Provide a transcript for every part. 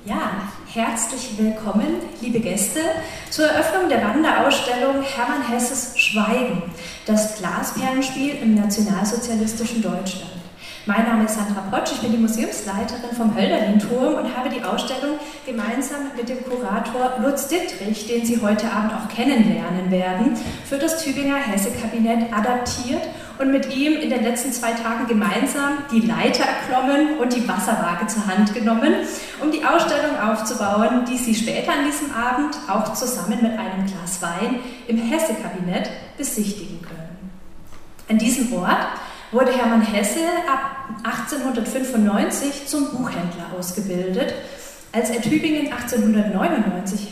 Ja, herzlich willkommen, liebe Gäste, zur Eröffnung der Wanderausstellung Hermann Hesses Schweigen, das Glasperlenspiel im nationalsozialistischen Deutschland. Mein Name ist Sandra Potsch, ich bin die Museumsleiterin vom Hölderlin-Turm und habe die Ausstellung gemeinsam mit dem Kurator Lutz Dittrich, den Sie heute Abend auch kennenlernen werden, für das Tübinger Hesse-Kabinett adaptiert und mit ihm in den letzten 2 Tagen gemeinsam die Leiter erklommen und die Wasserwaage zur Hand genommen, um die Ausstellung aufzubauen, die Sie später an diesem Abend auch zusammen mit einem Glas Wein im Hesse-Kabinett besichtigen können. An diesem Ort wurde Hermann Hesse ab 1895 zum Buchhändler ausgebildet. Als er Tübingen 1899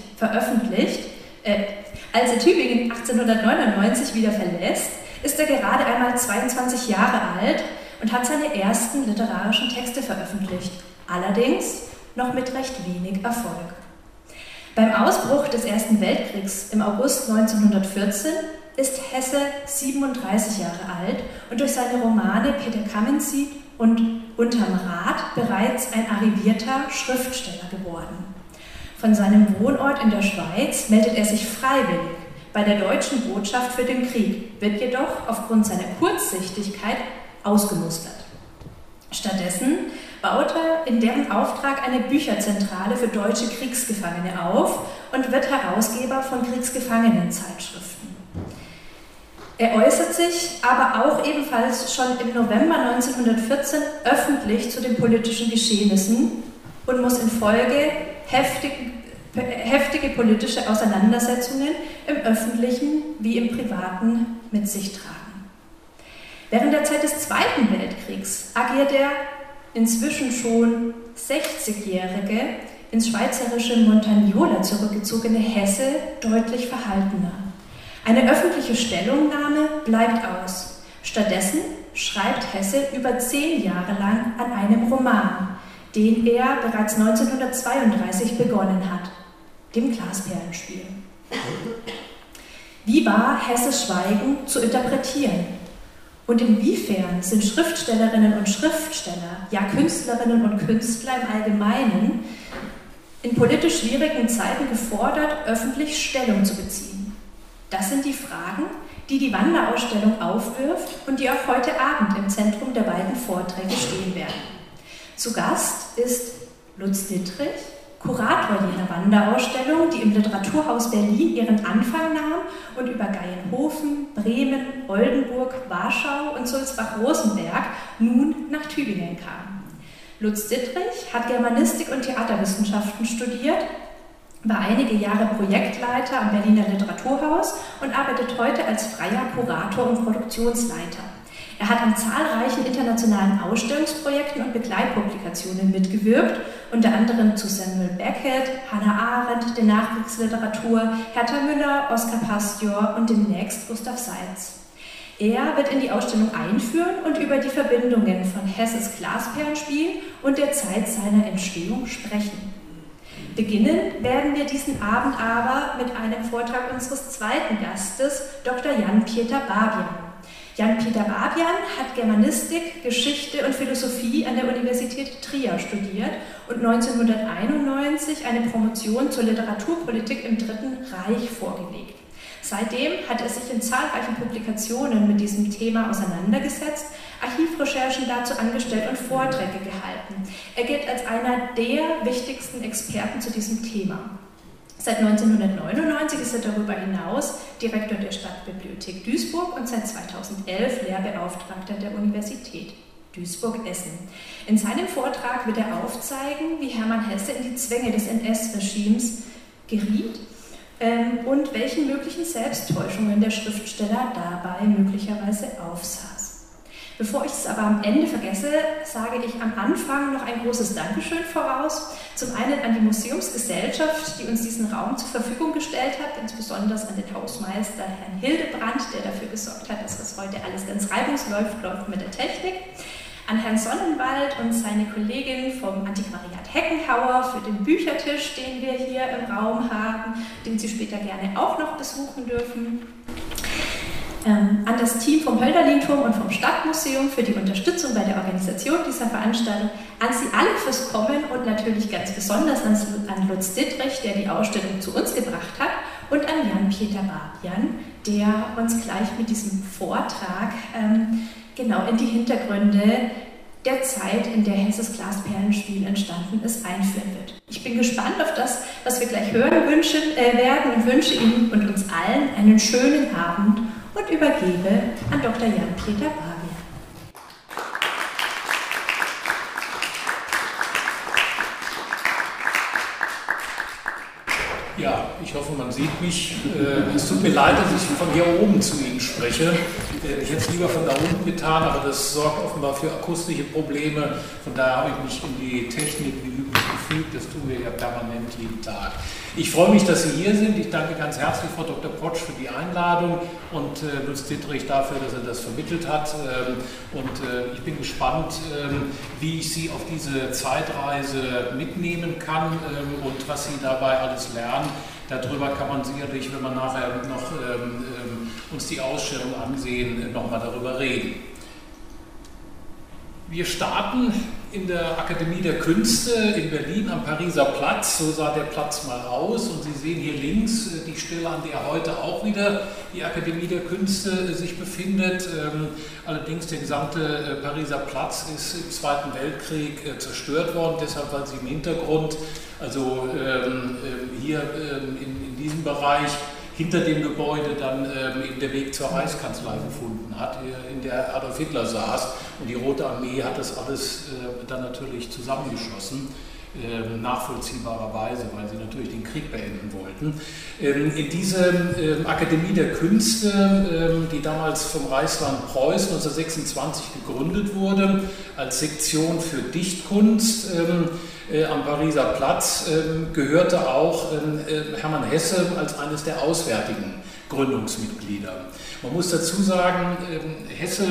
wieder verlässt, ist er gerade einmal 22 Jahre alt und hat seine ersten literarischen Texte veröffentlicht, allerdings noch mit recht wenig Erfolg. Beim Ausbruch des Ersten Weltkriegs im August 1914 ist Hesse 37 Jahre alt und durch seine Romane Peter Kamenzied und Unterm Rad bereits ein arrivierter Schriftsteller geworden. Von seinem Wohnort in der Schweiz meldet er sich freiwillig bei der Deutschen Botschaft für den Krieg, wird jedoch aufgrund seiner Kurzsichtigkeit ausgemustert. Stattdessen baut er in deren Auftrag eine Bücherzentrale für deutsche Kriegsgefangene auf und wird Herausgeber von Kriegsgefangenenzeitschriften. Er äußert sich aber auch ebenfalls schon im November 1914 öffentlich zu den politischen Geschehnissen und muss in Folge heftige politische Auseinandersetzungen im öffentlichen wie im privaten mit sich tragen. Während der Zeit des Zweiten Weltkriegs agiert der inzwischen schon 60-jährige ins schweizerische Montagnola zurückgezogene Hesse deutlich verhaltener. Eine öffentliche Stellungnahme bleibt aus. Stattdessen schreibt Hesse über 10 Jahre lang an einem Roman, den er bereits 1932 begonnen hat, dem Glasperlenspiel. Wie war Hesses Schweigen zu interpretieren? Und inwiefern sind Schriftstellerinnen und Schriftsteller, ja Künstlerinnen und Künstler im Allgemeinen, in politisch schwierigen Zeiten gefordert, öffentlich Stellung zu beziehen? Das sind die Fragen, die die Wanderausstellung aufwirft und die auch heute Abend im Zentrum der beiden Vorträge stehen werden. Zu Gast ist Lutz Dittrich, Kurator jener Wanderausstellung, die im Literaturhaus Berlin ihren Anfang nahm und über Gaienhofen, Bremen, Oldenburg, Warschau und Sulzbach-Rosenberg nun nach Tübingen kam. Lutz Dittrich hat Germanistik und Theaterwissenschaften studiert, war einige Jahre Projektleiter am Berliner Literaturhaus und arbeitet heute als freier Kurator und Produktionsleiter. Er hat an zahlreichen internationalen Ausstellungsprojekten und Begleitpublikationen mitgewirkt, unter anderem zu Samuel Beckett, Hannah Arendt, der Nachkriegsliteratur, Hertha Müller, Oskar Pastior und demnächst Gustav Seitz. Er wird in die Ausstellung einführen und über die Verbindungen von Hesses Glasperlenspiel und der Zeit seiner Entstehung sprechen. Beginnen werden wir diesen Abend aber mit einem Vortrag unseres zweiten Gastes, Dr. Jan-Pieter Babian. Jan-Pieter Babian hat Germanistik, Geschichte und Philosophie an der Universität Trier studiert und 1991 eine Promotion zur Literaturpolitik im Dritten Reich vorgelegt. Seitdem hat er sich in zahlreichen Publikationen mit diesem Thema auseinandergesetzt, Archivrecherchen dazu angestellt und Vorträge gehalten. Er gilt als einer der wichtigsten Experten zu diesem Thema. Seit 1999 ist er darüber hinaus Direktor der Stadtbibliothek Duisburg und seit 2011 Lehrbeauftragter der Universität Duisburg-Essen. In seinem Vortrag wird er aufzeigen, wie Hermann Hesse in die Zwänge des NS-Regimes geriet und welchen möglichen Selbsttäuschungen der Schriftsteller dabei möglicherweise aufsaß. Bevor ich es aber am Ende vergesse, sage ich am Anfang noch ein großes Dankeschön voraus. Zum einen an die Museumsgesellschaft, die uns diesen Raum zur Verfügung gestellt hat, insbesondere an den Hausmeister Herrn Hildebrand, der dafür gesorgt hat, dass das heute alles ganz reibungslos läuft mit der Technik. An Herrn Sonnenwald und seine Kollegin vom Antiquariat Heckenhauer für den Büchertisch, den wir hier im Raum haben, den Sie später gerne auch noch besuchen dürfen. an das Team vom Hölderlin-Turm und vom Stadtmuseum für die Unterstützung bei der Organisation dieser Veranstaltung, an Sie alle fürs Kommen und natürlich ganz besonders an Lutz Dittrich, der die Ausstellung zu uns gebracht hat, und an Jan-Peter Barbian, der uns gleich mit diesem Vortrag genau in die Hintergründe der Zeit, in der Hesses Glasperlenspiel entstanden ist, einführen wird. Ich bin gespannt auf das, was wir gleich hören werden und wünsche Ihnen und uns allen einen schönen Abend und übergebe an Dr. Jan-Peter Barbian. Ja, ich hoffe, man sieht mich. Es tut mir leid, dass ich von hier oben zu Ihnen spreche. Ich hätte es lieber von da unten getan, aber das sorgt offenbar für akustische Probleme. Von daher habe ich mich in die Technik wie üblich gefügt. Das tun wir ja permanent jeden Tag. Ich freue mich, dass Sie hier sind. Ich danke ganz herzlich Frau Dr. Potsch für die Einladung und Lutz Dittrich dafür, dass er das vermittelt hat. Ich bin gespannt, wie ich Sie auf diese Zeitreise mitnehmen kann und was Sie dabei alles lernen. Darüber kann man sicherlich, wenn wir nachher noch uns die Ausstellung ansehen, nochmal darüber reden. Wir starten in der Akademie der Künste in Berlin am Pariser Platz. So sah der Platz mal aus. Und Sie sehen hier links die Stelle, an der heute auch wieder die Akademie der Künste sich befindet. Allerdings der gesamte Pariser Platz ist im Zweiten Weltkrieg zerstört worden. Deshalb, weil Sie im Hintergrund, also hier in diesem Bereich, hinter dem Gebäude dann eben der Weg zur Reichskanzlei gefunden hat, in der Adolf Hitler saß. Und die Rote Armee hat das alles dann natürlich zusammengeschossen, nachvollziehbarerweise, weil sie natürlich den Krieg beenden wollten. In diese Akademie der Künste, die damals vom Reichsland Preußen 1926 gegründet wurde, als Sektion für Dichtkunst, am Pariser Platz gehörte auch Hermann Hesse als eines der auswärtigen Gründungsmitglieder. Man muss dazu sagen, Hesse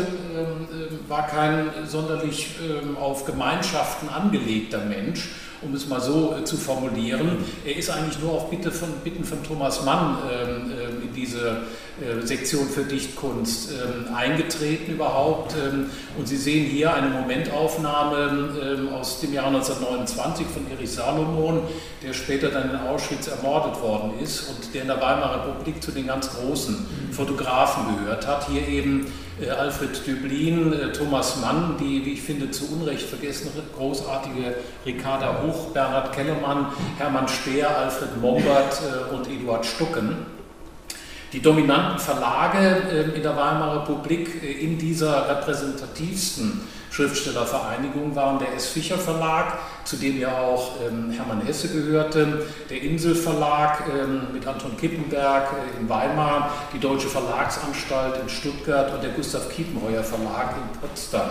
war kein sonderlich auf Gemeinschaften angelegter Mensch, um es mal so zu formulieren. Er ist eigentlich nur auf Bitten von Thomas Mann in diese Sektion für Dichtkunst eingetreten überhaupt. Und Sie sehen hier eine Momentaufnahme aus dem Jahr 1929 von Erich Salomon, der später dann in Auschwitz ermordet worden ist und der in der Weimarer Republik zu den ganz großen Fotografen gehört hat. Hier eben Alfred Döblin, Thomas Mann, die, wie ich finde, zu Unrecht vergessene großartige Ricarda Huch, Bernhard Kellermann, Hermann Speer, Alfred Mombert und Eduard Stucken. Die dominanten Verlage in der Weimarer Republik in dieser repräsentativsten Schriftstellervereinigung waren der S. Fischer Verlag, zu dem ja auch Hermann Hesse gehörte, der Insel Verlag mit Anton Kippenberg in Weimar, die Deutsche Verlagsanstalt in Stuttgart und der Gustav Kiepenheuer Verlag in Potsdam.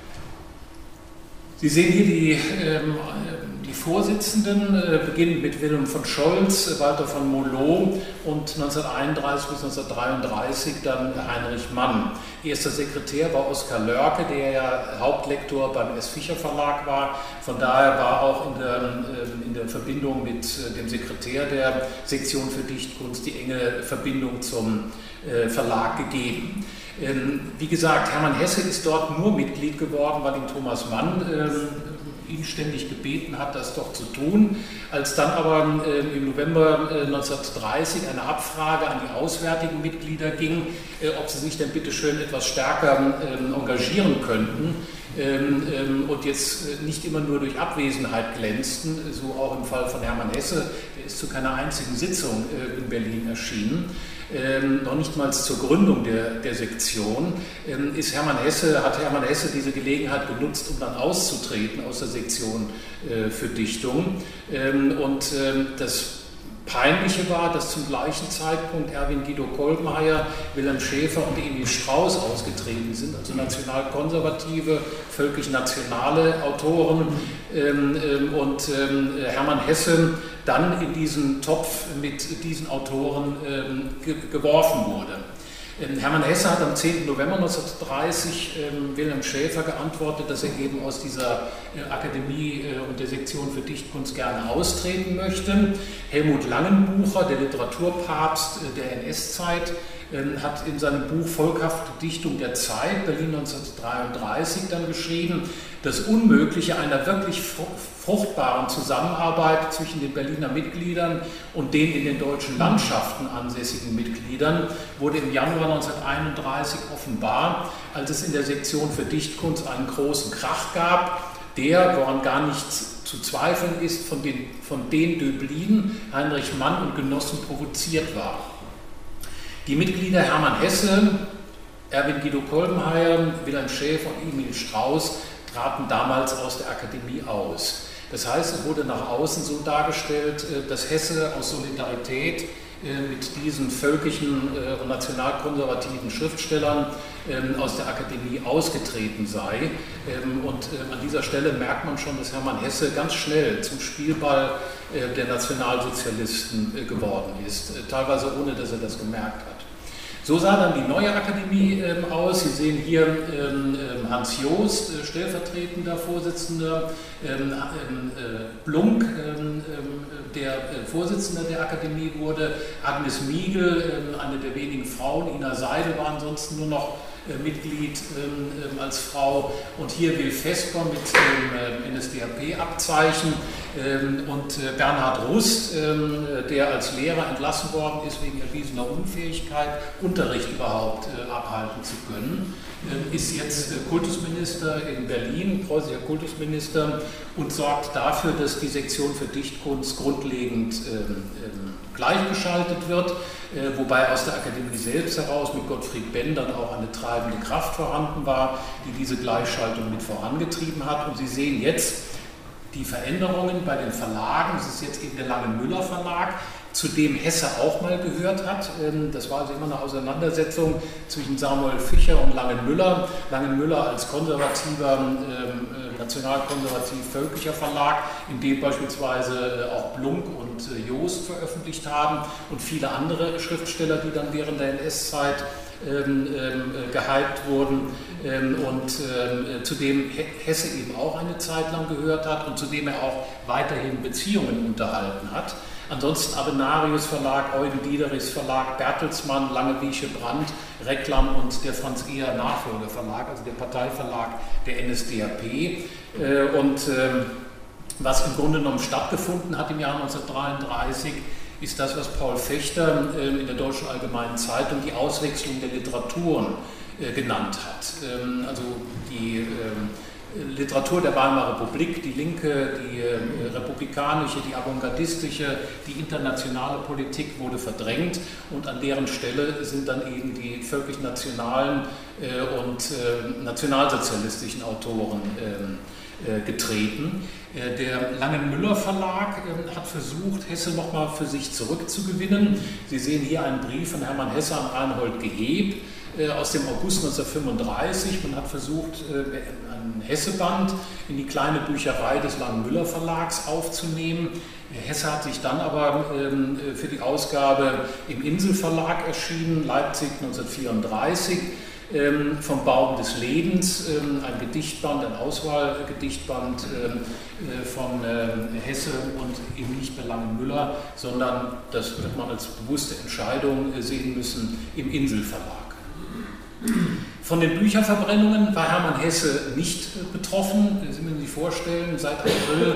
Sie sehen hier die Vorsitzenden, beginnend mit Wilhelm von Scholz, Walter von Molot und 1931 bis 1933 dann Heinrich Mann. Erster Sekretär war Oskar Lörke, der ja Hauptlektor beim S. Fischer Verlag war. Von daher war auch in der Verbindung mit dem Sekretär der Sektion für Dichtkunst die enge Verbindung zum Verlag gegeben. Wie gesagt, Hermann Hesse ist dort nur Mitglied geworden, weil ihn Thomas Mann ihn ständig gebeten hat, das doch zu tun. Als dann aber im November 1930 eine Abfrage an die auswärtigen Mitglieder ging, ob sie sich denn bitte schön etwas stärker engagieren könnten und jetzt nicht immer nur durch Abwesenheit glänzten, so auch im Fall von Hermann Hesse, der ist zu keiner einzigen Sitzung in Berlin erschienen. Noch nicht mal zur Gründung der Sektion, hat Hermann Hesse diese Gelegenheit genutzt, um dann auszutreten aus der Sektion für Dichtung. Das Peinliche war, dass zum gleichen Zeitpunkt Erwin Guido Kolbmeier, Wilhelm Schäfer und Emil Strauß ausgetreten sind, also nationalkonservative, völkisch-nationale Autoren, und Hermann Hesse dann in diesen Topf mit diesen Autoren geworfen wurde. Hermann Hesse hat am 10. November 1930 Wilhelm Schäfer geantwortet, dass er eben aus dieser Akademie und der Sektion für Dichtkunst gerne austreten möchte. Helmut Langenbucher, der Literaturpapst der NS-Zeit, hat in seinem Buch Volkhafte Dichtung der Zeit, Berlin 1933, dann geschrieben, das Unmögliche einer wirklich fruchtbaren Zusammenarbeit zwischen den Berliner Mitgliedern und den in den deutschen Landschaften ansässigen Mitgliedern wurde im Januar 1931 offenbar, als es in der Sektion für Dichtkunst einen großen Krach gab, der, woran gar nichts zu zweifeln ist, von den Döblin, Heinrich Mann und Genossen provoziert war. Die Mitglieder Hermann Hesse, Erwin Guido Kolbenheier, Wilhelm Schäfer und Emil Strauß traten damals aus der Akademie aus. Das heißt, es wurde nach außen so dargestellt, dass Hesse aus Solidarität mit diesen völkischen und nationalkonservativen Schriftstellern aus der Akademie ausgetreten sei. Und an dieser Stelle merkt man schon, dass Hermann Hesse ganz schnell zum Spielball der Nationalsozialisten geworden ist, teilweise ohne, dass er das gemerkt hat. So sah dann die neue Akademie aus. Sie sehen hier Hans Joost, stellvertretender Vorsitzender, Blunk, der Vorsitzender der Akademie wurde, Agnes Miegel, eine der wenigen Frauen, Ina Seidel war ansonsten nur noch Mitglied als Frau, und hier Will Vesper mit dem NSDAP-Abzeichen und Bernhard Rust, der als Lehrer entlassen worden ist wegen erwiesener Unfähigkeit, Unterricht überhaupt abhalten zu können, ist jetzt Kultusminister in Berlin, preußischer Kultusminister, und sorgt dafür, dass die Sektion für Dichtkunst grundlegend gleichgeschaltet wird, wobei aus der Akademie selbst heraus mit Gottfried Benn dann auch eine treibende Kraft vorhanden war, die diese Gleichschaltung mit vorangetrieben hat. Und Sie sehen jetzt die Veränderungen bei den Verlagen. Das ist jetzt eben der Lange-Müller Verlag, zu dem Hesse auch mal gehört hat. Das war also immer eine Auseinandersetzung zwischen Samuel Fischer und Lange-Müller. Lange-Müller als konservativer, nationalkonservativ-völkischer Verlag, in dem beispielsweise auch Blunk und Joost veröffentlicht haben und viele andere Schriftsteller, die dann während der NS-Zeit gehypt wurden, und zu dem Hesse eben auch eine Zeit lang gehört hat und zu dem er auch weiterhin Beziehungen unterhalten hat. Ansonsten Avenarius Verlag, Eugen Diederichs Verlag, Bertelsmann, Langewiesche Brandt, Reklam und der Franz Eher Nachfolgerverlag, also der Parteiverlag der NSDAP. Und was im Grunde genommen stattgefunden hat im Jahr 1933, ist das, was Paul Fechter in der Deutschen Allgemeinen Zeitung die Auswechslung der Literaturen genannt hat. Also die Literatur der Weimarer Republik, die linke, die republikanische, die avantgardistische, die internationale Politik wurde verdrängt, und an deren Stelle sind dann eben die völkisch-nationalen und nationalsozialistischen Autoren getreten. Der Lange-Müller Verlag hat versucht, Hesse nochmal für sich zurückzugewinnen. Sie sehen hier einen Brief von Hermann Hesse an Reinhold Geheb aus dem August 1935. Man hat versucht, ein Hesse-Band in die kleine Bücherei des Lange-Müller Verlags aufzunehmen. Hesse hat sich dann aber für die Ausgabe im Insel-Verlag erschienen, Leipzig 1934, vom Baum des Lebens, ein Gedichtband, ein Auswahlgedichtband von Hesse und eben nicht bei Lange-Müller, sondern das wird man als bewusste Entscheidung sehen müssen, im Insel-Verlag. Von den Bücherverbrennungen war Hermann Hesse nicht betroffen. Sie müssen sich vorstellen, seit April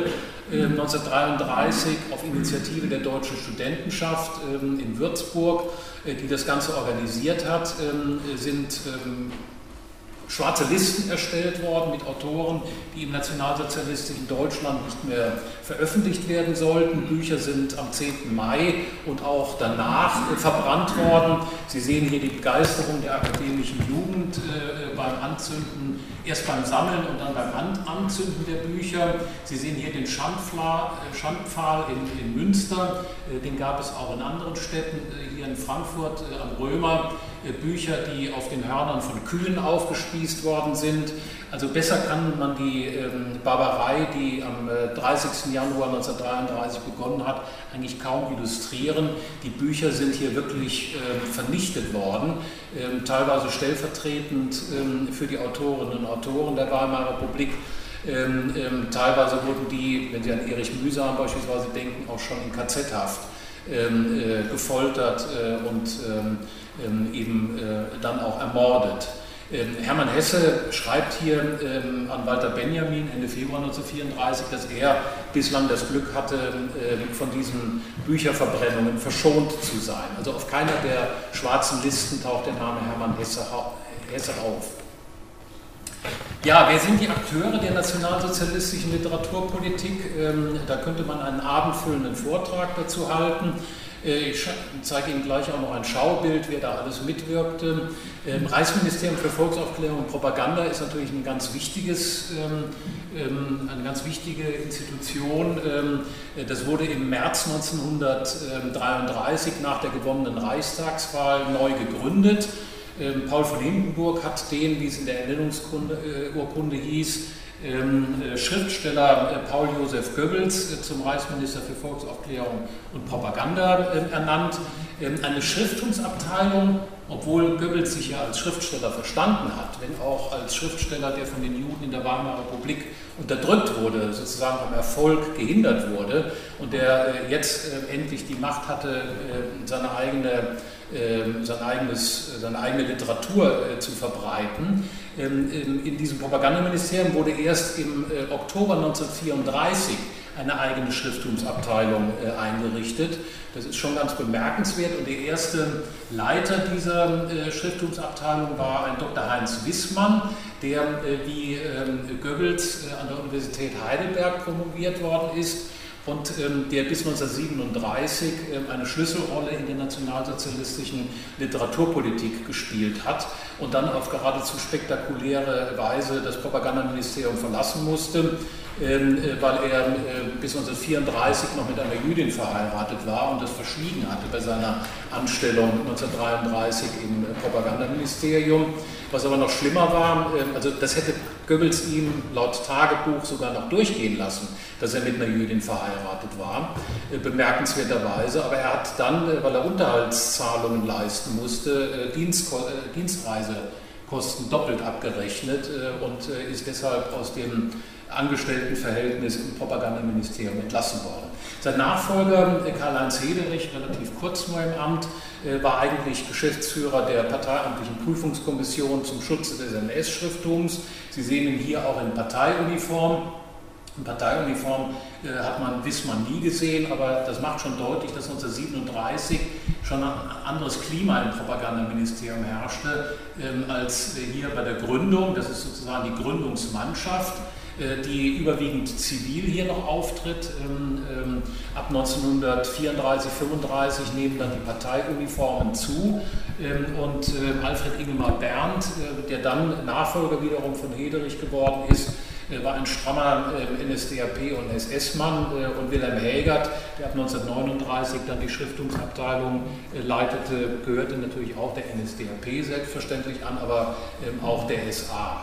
1933 auf Initiative der Deutschen Studentenschaft in Würzburg, die das Ganze organisiert hat, sind schwarze Listen erstellt worden mit Autoren, die im nationalsozialistischen Deutschland nicht mehr veröffentlicht werden sollten. Bücher sind am 10. Mai und auch danach verbrannt worden. Sie sehen hier die Begeisterung der akademischen Jugend beim Anzünden, erst beim Sammeln und dann beim Anzünden der Bücher. Sie sehen hier den Schandpfahl in Münster, den gab es auch in anderen Städten, hier in Frankfurt am Römer, Bücher, die auf den Hörnern von Kühen aufgespießt worden sind. Also besser kann man die Barbarei, die am 30. Januar 1933 begonnen hat, eigentlich kaum illustrieren. Die Bücher sind hier wirklich vernichtet worden, teilweise stellvertretend für die Autorinnen und Autoren der Weimarer Republik. Teilweise wurden die, wenn Sie an Erich Mühsam beispielsweise denken, auch schon in KZ-Haft gefoltert und eben dann auch ermordet. Hermann Hesse schreibt hier an Walter Benjamin Ende Februar 1934, dass er bislang das Glück hatte, von diesen Bücherverbrennungen verschont zu sein. Also auf keiner der schwarzen Listen taucht der Name Hermann Hesse auf. Ja, wer sind die Akteure der nationalsozialistischen Literaturpolitik? Da könnte man einen abendfüllenden Vortrag dazu halten. Ich zeige Ihnen gleich auch noch ein Schaubild, wer da alles mitwirkte. Reichsministerium für Volksaufklärung und Propaganda ist natürlich eine ganz wichtige Institution. Das wurde im März 1933 nach der gewonnenen Reichstagswahl neu gegründet. Paul von Hindenburg hat den, wie es in der Ernennungsurkunde hieß, Schriftsteller Paul Josef Goebbels zum Reichsminister für Volksaufklärung und Propaganda ernannt. Eine Schrifttumsabteilung, obwohl Goebbels sich ja als Schriftsteller verstanden hat, wenn auch als Schriftsteller, der von den Juden in der Weimarer Republik unterdrückt wurde, sozusagen am Erfolg gehindert wurde und der jetzt endlich die Macht hatte, seine eigene Literatur zu verbreiten. In diesem Propagandaministerium wurde erst im Oktober 1934 eine eigene Schrifttumsabteilung eingerichtet. Das ist schon ganz bemerkenswert und der erste Leiter dieser Schrifttumsabteilung war ein Dr. Heinz Wissmann, der wie Goebbels an der Universität Heidelberg promoviert worden ist und der bis 1937 eine Schlüsselrolle in der nationalsozialistischen Literaturpolitik gespielt hat und dann auf geradezu spektakuläre Weise das Propagandaministerium verlassen musste, weil er bis 1934 noch mit einer Jüdin verheiratet war und das verschwiegen hatte bei seiner Anstellung 1933 im Propagandaministerium. Was aber noch schlimmer war, also das hätte Goebbels ihm laut Tagebuch sogar noch durchgehen lassen, dass er mit einer Jüdin verheiratet war, bemerkenswerterweise. Aber er hat dann, weil er Unterhaltszahlungen leisten musste, Dienstreisekosten doppelt abgerechnet und ist deshalb aus dem Angestelltenverhältnis im Propagandaministerium entlassen worden. Sein Nachfolger, Karl-Heinz Hederich, relativ kurz nur im Amt, war eigentlich Geschäftsführer der parteiamtlichen Prüfungskommission zum Schutze des NS-Schriftums. Sie sehen ihn hier auch in Parteiuniform. In Parteiuniform hat man Wissmann nie gesehen, aber das macht schon deutlich, dass 1937 schon ein anderes Klima im Propagandaministerium herrschte als hier bei der Gründung. Das ist sozusagen die Gründungsmannschaft, die überwiegend zivil hier noch auftritt. Ab 1934, 1935 nehmen dann die Parteiuniformen zu und Alfred Ingemar Berndt, der dann Nachfolger wiederum von Hederich geworden ist, war ein strammer NSDAP- und SS-Mann und Wilhelm Hägert, der ab 1939 dann die Schriftungsabteilung leitete, gehörte natürlich auch der NSDAP selbstverständlich an, aber auch der SA.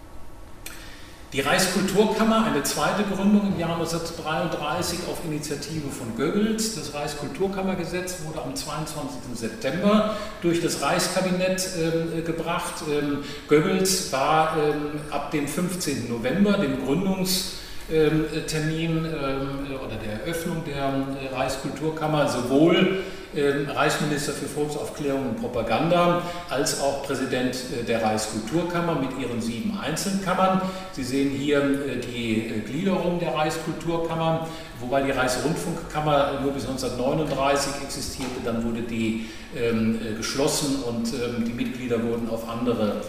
Die Reichskulturkammer, eine zweite Gründung im Jahr 1933 auf Initiative von Goebbels. Das Reichskulturkammergesetz wurde am 22. September durch das Reichskabinett gebracht. Goebbels war ab dem 15. November, dem Gründungstermin oder der Eröffnung der Reichskulturkammer, sowohl Reichsminister für Volksaufklärung und Propaganda als auch Präsident der Reichskulturkammer mit ihren 7 Einzelkammern. Sie sehen hier die Gliederung der Reichskulturkammer, wobei die Reichsrundfunkkammer nur bis 1939 existierte, dann wurde die geschlossen und die Mitglieder wurden auf andere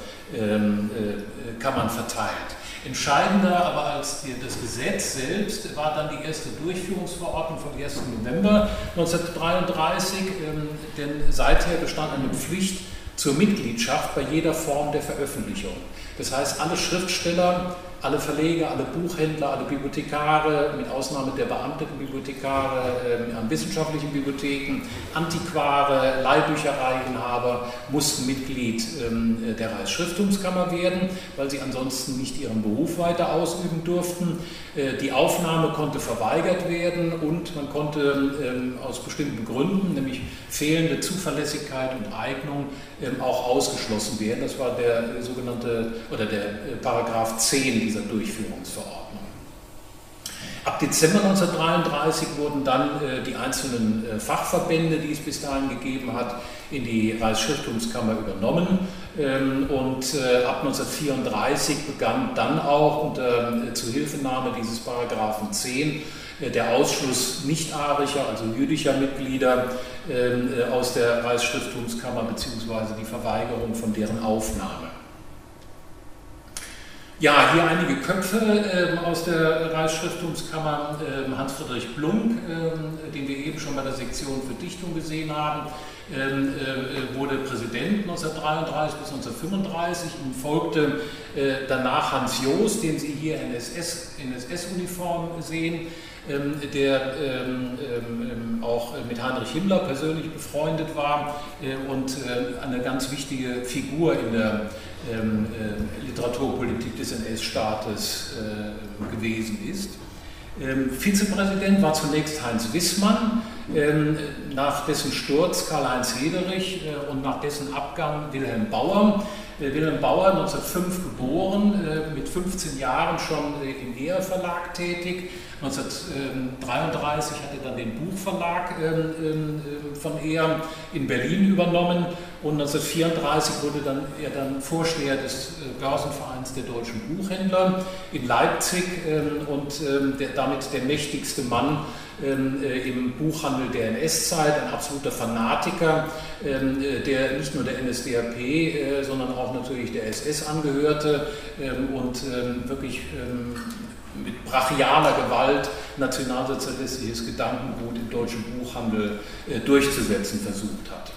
Kammern verteilt. Entscheidender aber als das Gesetz selbst war dann die erste Durchführungsverordnung vom 1. November 1933, denn seither bestand eine Pflicht zur Mitgliedschaft bei jeder Form der Veröffentlichung. Das heißt, alle Schriftsteller, alle Verleger, alle Buchhändler, alle Bibliothekare, mit Ausnahme der beamteten Bibliothekare an wissenschaftlichen Bibliotheken, Antiquare, Leihbüchereiinhaber mussten Mitglied der Reichsschrifttumskammer werden, weil sie ansonsten nicht ihren Beruf weiter ausüben durften. Die Aufnahme konnte verweigert werden und man konnte aus bestimmten Gründen, nämlich fehlende Zuverlässigkeit und Eignung, auch ausgeschlossen werden. Das war der sogenannte oder der Paragraph 10 dieser Durchführungsverordnung. Ab Dezember 1933 wurden dann die einzelnen Fachverbände, die es bis dahin gegeben hat, in die Reichsschrifttumskammer übernommen und ab 1934 begann dann auch unter Zuhilfenahme dieses Paragraphen 10 der Ausschluss nicht-arischer, also jüdischer Mitglieder aus der Reichsschrifttumskammer bzw. die Verweigerung von deren Aufnahme. Ja, hier einige Köpfe aus der Reichsschrifttumskammer. Hans-Friedrich Blunk, den wir eben schon bei der Sektion für Dichtung gesehen haben, wurde Präsident 1933 bis 1935. Ihm folgte danach Hans Joos, den Sie hier in SS-Uniform sehen, der auch mit Heinrich Himmler persönlich befreundet war und eine ganz wichtige Figur in der Literaturpolitik des NS-Staates gewesen ist. Vizepräsident war zunächst Heinz Wissmann, nach dessen Sturz Karl-Heinz Hederich und nach dessen Abgang Wilhelm Bauer. Wilhelm Bauer, 1905 geboren, mit 15 Jahren schon im Eher-Verlag tätig. 1933 hat er dann den Buchverlag von Eher in Berlin übernommen und 1934 wurde er dann Vorsteher des Börsenvereins der deutschen Buchhändler in Leipzig und damit der mächtigste Mann im Buchhandel der NS-Zeit, ein absoluter Fanatiker, der nicht nur der NSDAP, sondern auch natürlich der SS angehörte und wirklich mit brachialer Gewalt nationalsozialistisches Gedankengut im deutschen Buchhandel durchzusetzen versucht hat.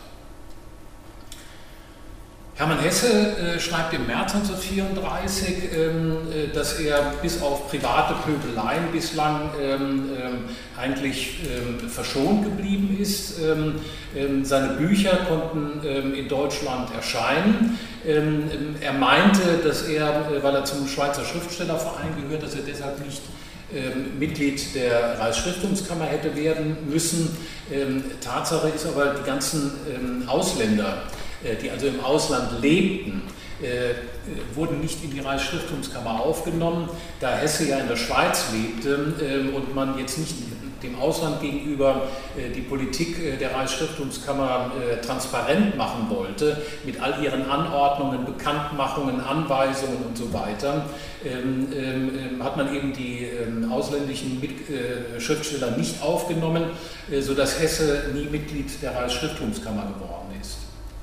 Hermann Hesse schreibt im März 1934, dass er bis auf private Pöbeleien bislang eigentlich verschont geblieben ist. Seine Bücher konnten in Deutschland erscheinen. Er meinte, dass er, weil er zum Schweizer Schriftstellerverein gehört, dass er deshalb nicht Mitglied der Reichsschrifttumskammer hätte werden müssen. Tatsache ist aber, die ganzen Ausländer, die also im Ausland lebten, wurden nicht in die Reichsschrifttumskammer aufgenommen, da Hesse ja in der Schweiz lebte und man jetzt nicht dem Ausland gegenüber die Politik der Reichsschrifttumskammer transparent machen wollte, mit all ihren Anordnungen, Bekanntmachungen, Anweisungen und so weiter, hat man eben die ausländischen Schriftsteller nicht aufgenommen, sodass Hesse nie Mitglied der Reichsschrifttumskammer geworden ist.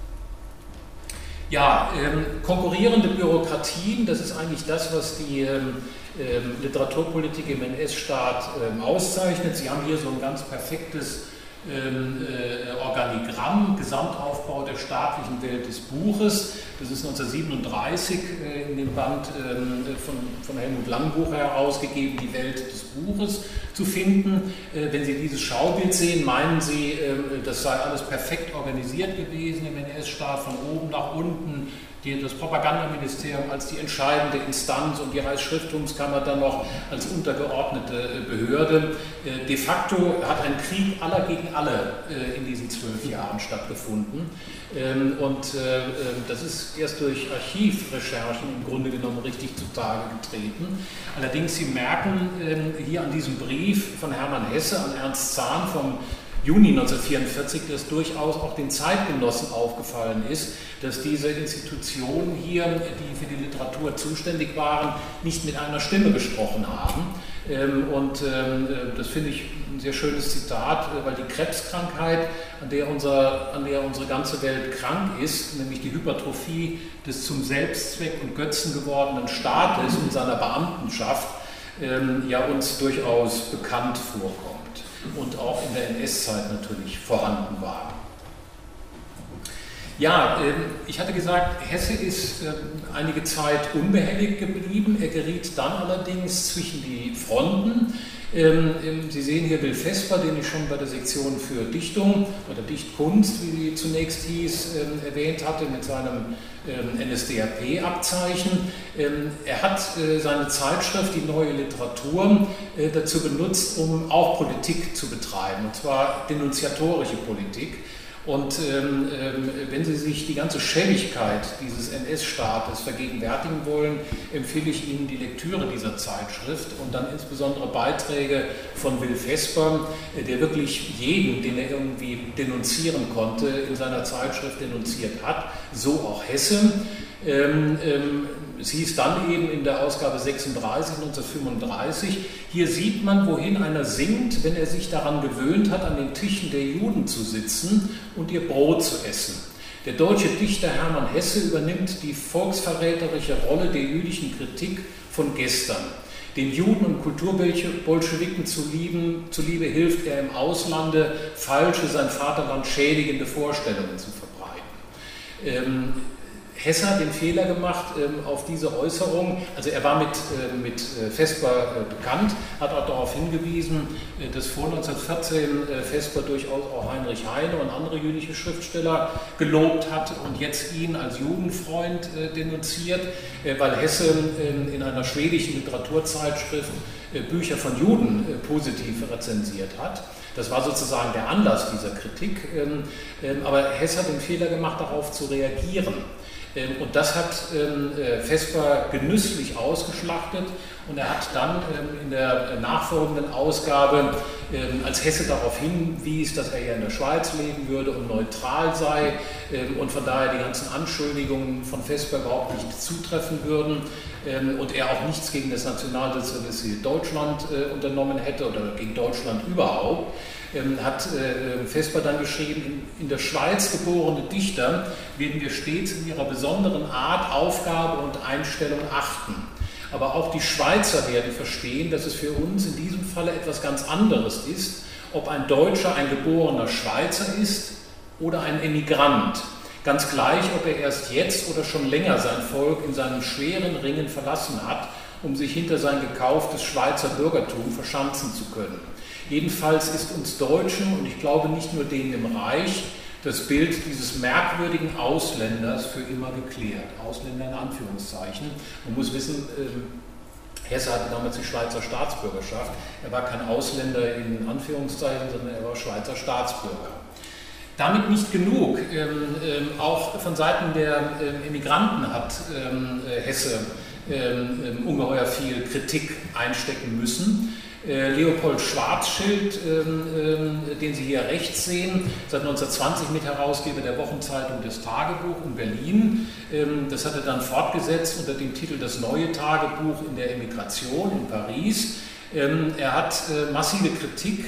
Ja, konkurrierende Bürokratien, das ist eigentlich das, was die Literaturpolitik im NS-Staat auszeichnet. Sie haben hier so ein ganz perfektes Organigramm, Gesamtaufbau der staatlichen Welt des Buches. Das ist 1937 in dem Band von Helmut Langbucher herausgegeben, die Welt des Buches zu finden. Wenn Sie dieses Schaubild sehen, meinen Sie, das sei alles perfekt organisiert gewesen im NS-Staat, von oben nach unten, das Propagandaministerium als die entscheidende Instanz und die Reichsschrifttumskammer dann noch als untergeordnete Behörde. De facto hat ein Krieg aller gegen alle in diesen 12 Jahren stattgefunden. Und das ist erst durch Archivrecherchen im Grunde genommen richtig zutage getreten. Allerdings, Sie merken hier an diesem Brief von Hermann Hesse an Ernst Zahn vom Juni 1944, dass durchaus auch den Zeitgenossen aufgefallen ist, dass diese Institutionen hier, die für die Literatur zuständig waren, nicht mit einer Stimme gesprochen haben. Und das finde ich ein sehr schönes Zitat, weil die Krebskrankheit, an der unsere ganze Welt krank ist, nämlich die Hypertrophie des zum Selbstzweck und Götzen gewordenen Staates und seiner Beamtenschaft, ja uns durchaus bekannt vorkommt und auch in der NS-Zeit natürlich vorhanden war. Ja, ich hatte gesagt, Hesse ist einige Zeit unbehelligt geblieben. Er geriet dann allerdings zwischen die Fronten. Sie sehen hier Will Vesper, den ich schon bei der Sektion für Dichtung oder Dichtkunst, wie sie zunächst hieß, erwähnt hatte, mit seinem NSDAP-Abzeichen. Er hat seine Zeitschrift, die Neue Literatur, dazu benutzt, um auch Politik zu betreiben, und zwar denunziatorische Politik. Und wenn Sie sich die ganze Schäbigkeit dieses NS-Staates vergegenwärtigen wollen, empfehle ich Ihnen die Lektüre dieser Zeitschrift und dann insbesondere Beiträge von Will Vesper, der wirklich jeden, den er irgendwie denunzieren konnte, in seiner Zeitschrift denunziert hat, so auch Hesse. Es hieß dann eben in der Ausgabe 36, 1935, hier sieht man, wohin einer sinkt, wenn er sich daran gewöhnt hat, an den Tischen der Juden zu sitzen und ihr Brot zu essen. Der deutsche Dichter Hermann Hesse übernimmt die volksverräterische Rolle der jüdischen Kritik von gestern. Den Juden und Kulturbolschewiken zuliebe hilft er im Auslande, falsche, sein Vaterland schädigende Vorstellungen zu verbreiten. Hesse hat den Fehler gemacht auf diese Äußerung, also er war mit Vesper bekannt, hat auch darauf hingewiesen, dass vor 1914 Vesper durchaus auch Heinrich Heine und andere jüdische Schriftsteller gelobt hat und jetzt ihn als Judenfreund denunziert, weil Hesse in einer schwedischen Literaturzeitschrift Bücher von Juden positiv rezensiert hat. Das war sozusagen der Anlass dieser Kritik, aber Hesse hat den Fehler gemacht, darauf zu reagieren. Und das hat Vesper genüsslich ausgeschlachtet und er hat dann in der nachfolgenden Ausgabe, als Hesse darauf hinwies, dass er ja in der Schweiz leben würde und neutral sei und von daher die ganzen Anschuldigungen von Vesper überhaupt nicht zutreffen würden und er auch nichts gegen das nationalsozialistische Deutschland unternommen hätte oder gegen Deutschland überhaupt, hat Vesper dann geschrieben, in der Schweiz geborene Dichter werden wir stets in ihrer besonderen Art, Aufgabe und Einstellung achten. Aber auch die Schweizer werden verstehen, dass es für uns in diesem Falle etwas ganz anderes ist, ob ein Deutscher ein geborener Schweizer ist oder ein Emigrant. Ganz gleich, ob er erst jetzt oder schon länger sein Volk in seinem schweren Ringen verlassen hat, um sich hinter sein gekauftes Schweizer Bürgertum verschanzen zu können. Jedenfalls ist uns Deutschen, und ich glaube nicht nur denen im Reich, das Bild dieses merkwürdigen Ausländers für immer geklärt. Ausländer in Anführungszeichen. Man muss wissen, Hesse hatte damals die Schweizer Staatsbürgerschaft. Er war kein Ausländer in Anführungszeichen, sondern er war Schweizer Staatsbürger. Damit nicht genug. Auch von Seiten der Emigranten hat Hesse ungeheuer viel Kritik einstecken müssen. Leopold Schwarzschild, den Sie hier rechts sehen, seit 1920 Mitherausgeber der Wochenzeitung Das Tagebuch in Berlin. Das hat er dann fortgesetzt unter dem Titel Das neue Tagebuch in der Emigration in Paris. Er hat massive Kritik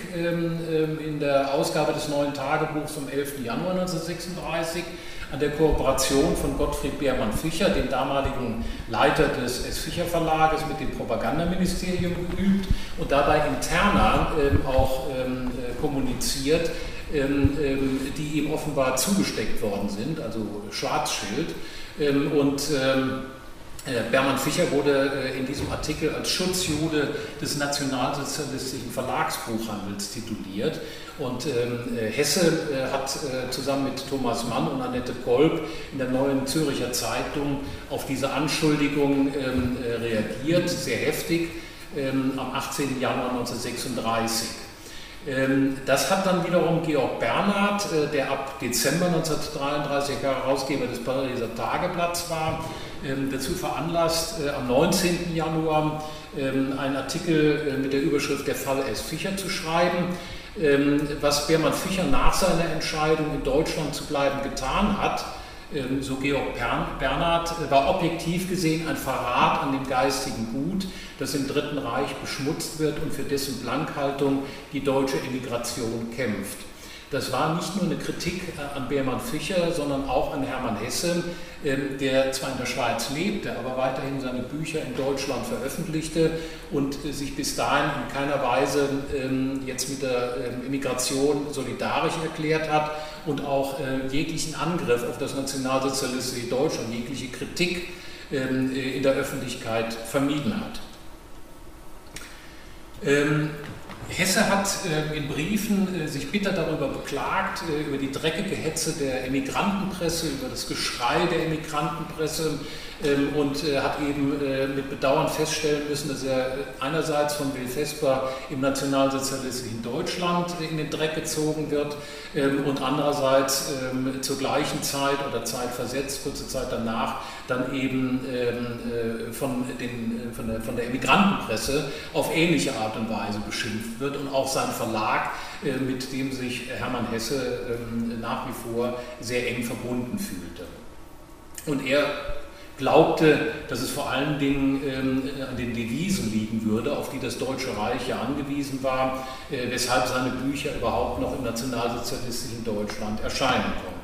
in der Ausgabe des neuen Tagebuchs vom 11. Januar 1936 an der Kooperation von Gottfried Beermann Fischer, dem damaligen Leiter des S. Fischer Verlages, mit dem Propagandaministerium geübt und dabei interna auch kommuniziert, die ihm offenbar zugesteckt worden sind, also Schwarzschild. Beermann Fischer wurde in diesem Artikel als Schutzjude des nationalsozialistischen Verlagsbuchhandels tituliert und Hesse hat zusammen mit Thomas Mann und Annette Kolb in der Neuen Zürcher Zeitung auf diese Anschuldigung reagiert, sehr heftig, am 18. Januar 1936. Das hat dann wiederum Georg Bernhard, der ab Dezember 1933 Herausgeber des Pariser Tageblatts war, dazu veranlasst, am 19. Januar einen Artikel mit der Überschrift Der Fall S. Fischer zu schreiben, was Beermann Fischer nach seiner Entscheidung in Deutschland zu bleiben getan hat, so Georg Bernhard, war objektiv gesehen ein Verrat an dem geistigen Gut, das im Dritten Reich beschmutzt wird und für dessen Blankhaltung die deutsche Emigration kämpft. Das war nicht nur eine Kritik an Beermann Fischer, sondern auch an Hermann Hesse, der zwar in der Schweiz lebte, aber weiterhin seine Bücher in Deutschland veröffentlichte und sich bis dahin in keiner Weise jetzt mit der Emigration solidarisch erklärt hat und auch jeglichen Angriff auf das nationalsozialistische Deutschland, jegliche Kritik in der Öffentlichkeit vermieden hat. Hesse hat in Briefen sich bitter darüber beklagt, über die dreckige Hetze der Emigrantenpresse, über das Geschrei der Emigrantenpresse und hat eben mit Bedauern feststellen müssen, dass er einerseits von Will Vesper im nationalsozialistischen Deutschland in den Dreck gezogen wird und andererseits zur gleichen Zeit oder zeitversetzt, kurze Zeit danach, dann eben von der Emigrantenpresse auf ähnliche Art und Weise beschimpft wird und auch sein Verlag, mit dem sich Hermann Hesse nach wie vor sehr eng verbunden fühlte. Und er glaubte, dass es vor allen Dingen an den Devisen liegen würde, auf die das Deutsche Reich ja angewiesen war, weshalb seine Bücher überhaupt noch im nationalsozialistischen Deutschland erscheinen konnten.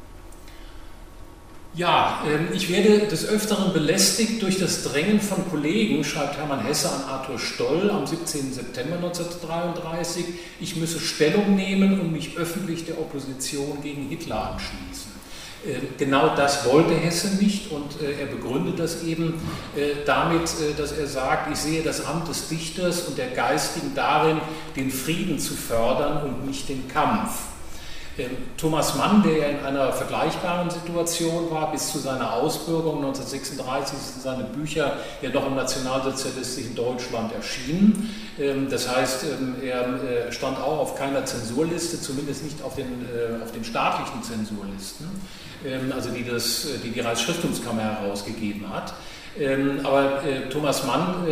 Ja, ich werde des Öfteren belästigt durch das Drängen von Kollegen, schreibt Hermann Hesse an Arthur Stoll am 17. September 1933, ich müsse Stellung nehmen und mich öffentlich der Opposition gegen Hitler anschließen. Genau das wollte Hesse nicht und er begründet das eben damit, dass er sagt, ich sehe das Amt des Dichters und der Geistigen darin, den Frieden zu fördern und nicht den Kampf. Thomas Mann, der ja in einer vergleichbaren Situation war, bis zu seiner Ausbürgerung 1936 sind seine Bücher ja noch im nationalsozialistischen Deutschland erschienen. Das heißt, er stand auch auf keiner Zensurliste, zumindest nicht auf den staatlichen Zensurlisten, also die Reichsschrifttumskammer herausgegeben hat. Aber Thomas Mann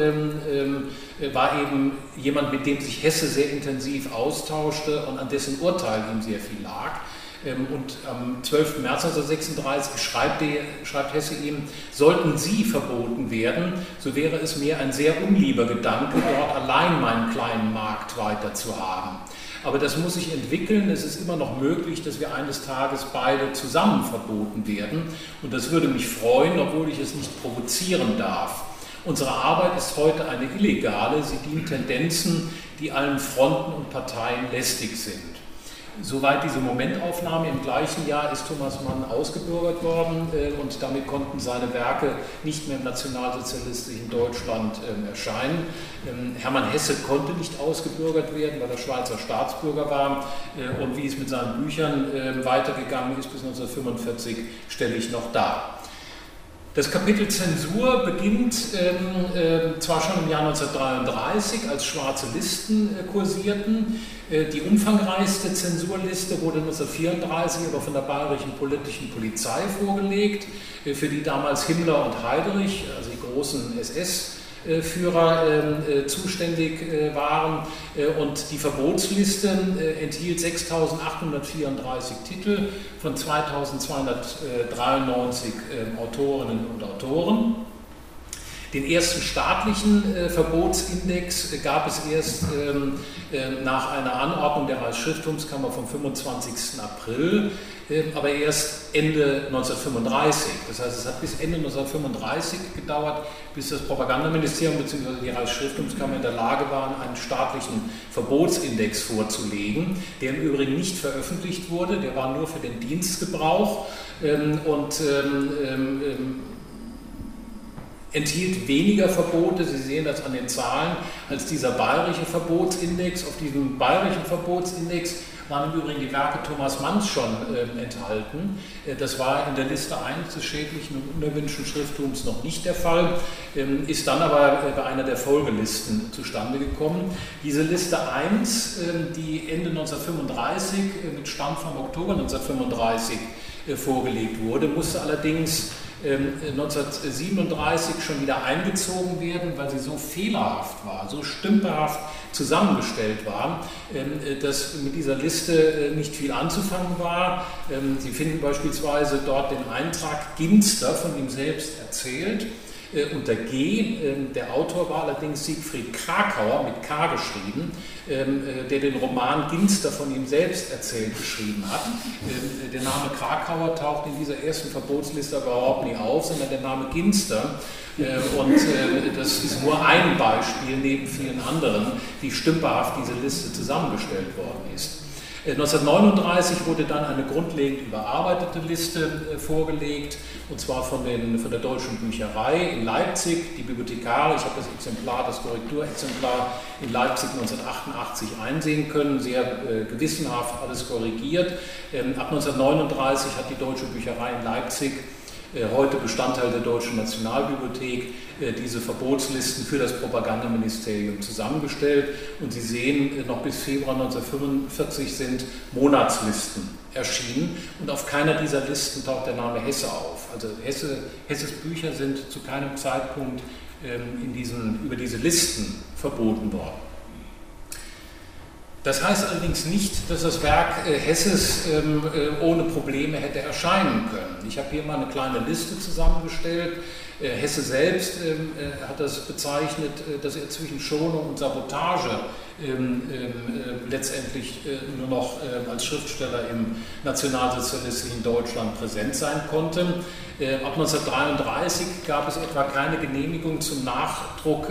war eben jemand, mit dem sich Hesse sehr intensiv austauschte und an dessen Urteil ihm sehr viel lag. Und am 12. März 1936 schreibt Hesse ihm, sollten Sie verboten werden, so wäre es mir ein sehr unlieber Gedanke, dort allein meinen kleinen Markt weiter zu haben. Aber das muss sich entwickeln. Es ist immer noch möglich, dass wir eines Tages beide zusammen verboten werden. Und das würde mich freuen, obwohl ich es nicht provozieren darf. Unsere Arbeit ist heute eine illegale. Sie dient Tendenzen, die allen Fronten und Parteien lästig sind. Soweit diese Momentaufnahme. Im gleichen Jahr ist Thomas Mann ausgebürgert worden und damit konnten seine Werke nicht mehr im nationalsozialistischen Deutschland erscheinen. Hermann Hesse konnte nicht ausgebürgert werden, weil er Schweizer Staatsbürger war und wie es mit seinen Büchern weitergegangen ist bis 1945, stelle ich noch dar. Das Kapitel Zensur beginnt zwar schon im Jahr 1933, als schwarze Listen kursierten. Die umfangreichste Zensurliste wurde 1934 aber von der Bayerischen Politischen Polizei vorgelegt, für die damals Himmler und Heiderich, also die großen SS-Führer, zuständig waren. Und die Verbotsliste enthielt 6.834 Titel von 2.293 Autorinnen und Autoren. Den ersten staatlichen Verbotsindex gab es erst nach einer Anordnung der Reichsschrifttumskammer vom 25. April, aber erst Ende 1935. Das heißt, es hat bis Ende 1935 gedauert, bis das Propagandaministerium bzw. die Reichsschrifttumskammer in der Lage waren, einen staatlichen Verbotsindex vorzulegen, der im Übrigen nicht veröffentlicht wurde, der war nur für den Dienstgebrauch und enthielt weniger Verbote, Sie sehen das an den Zahlen, als dieser bayerische Verbotsindex. Auf diesem bayerischen Verbotsindex waren im Übrigen die Werke Thomas Manns schon enthalten. Das war in der Liste 1 des schädlichen und unerwünschten Schrifttums noch nicht der Fall, ist dann aber bei einer der Folgelisten zustande gekommen. Diese Liste 1, die Ende 1935 mit Stand vom Oktober 1935 vorgelegt wurde, musste allerdings 1937 schon wieder eingezogen werden, weil sie so fehlerhaft war, so stümperhaft zusammengestellt war, dass mit dieser Liste nicht viel anzufangen war. Sie finden beispielsweise dort den Eintrag Ginster, von ihm selbst erzählt, unter G. Der Autor war allerdings Siegfried Krakauer, mit K geschrieben, der den Roman Ginster von ihm selbst erzählt geschrieben hat. Der Name Krakauer taucht in dieser ersten Verbotsliste überhaupt nie auf, sondern der Name Ginster. Und das ist nur ein Beispiel neben vielen anderen, wie stümperhaft diese Liste zusammengestellt worden ist. 1939 wurde dann eine grundlegend überarbeitete Liste vorgelegt, und zwar von der Deutschen Bücherei in Leipzig. Die Bibliothekare, ich habe das Korrekturexemplar in Leipzig 1988 einsehen können, sehr gewissenhaft alles korrigiert. Ab 1939 hat die Deutsche Bücherei in Leipzig, heute Bestandteil der Deutschen Nationalbibliothek, diese Verbotslisten für das Propagandaministerium zusammengestellt, und Sie sehen, noch bis Februar 1945 sind Monatslisten erschienen, und auf keiner dieser Listen taucht der Name Hesse auf. Also Hesses Bücher sind zu keinem Zeitpunkt über diese Listen verboten worden. Das heißt allerdings nicht, dass das Werk Hesses ohne Probleme hätte erscheinen können. Ich habe hier mal eine kleine Liste zusammengestellt. Hesse selbst hat das bezeichnet, dass er zwischen Schonung und Sabotage letztendlich nur noch als Schriftsteller im nationalsozialistischen Deutschland präsent sein konnte. Ab 1933 gab es etwa keine Genehmigung zum Nachdruck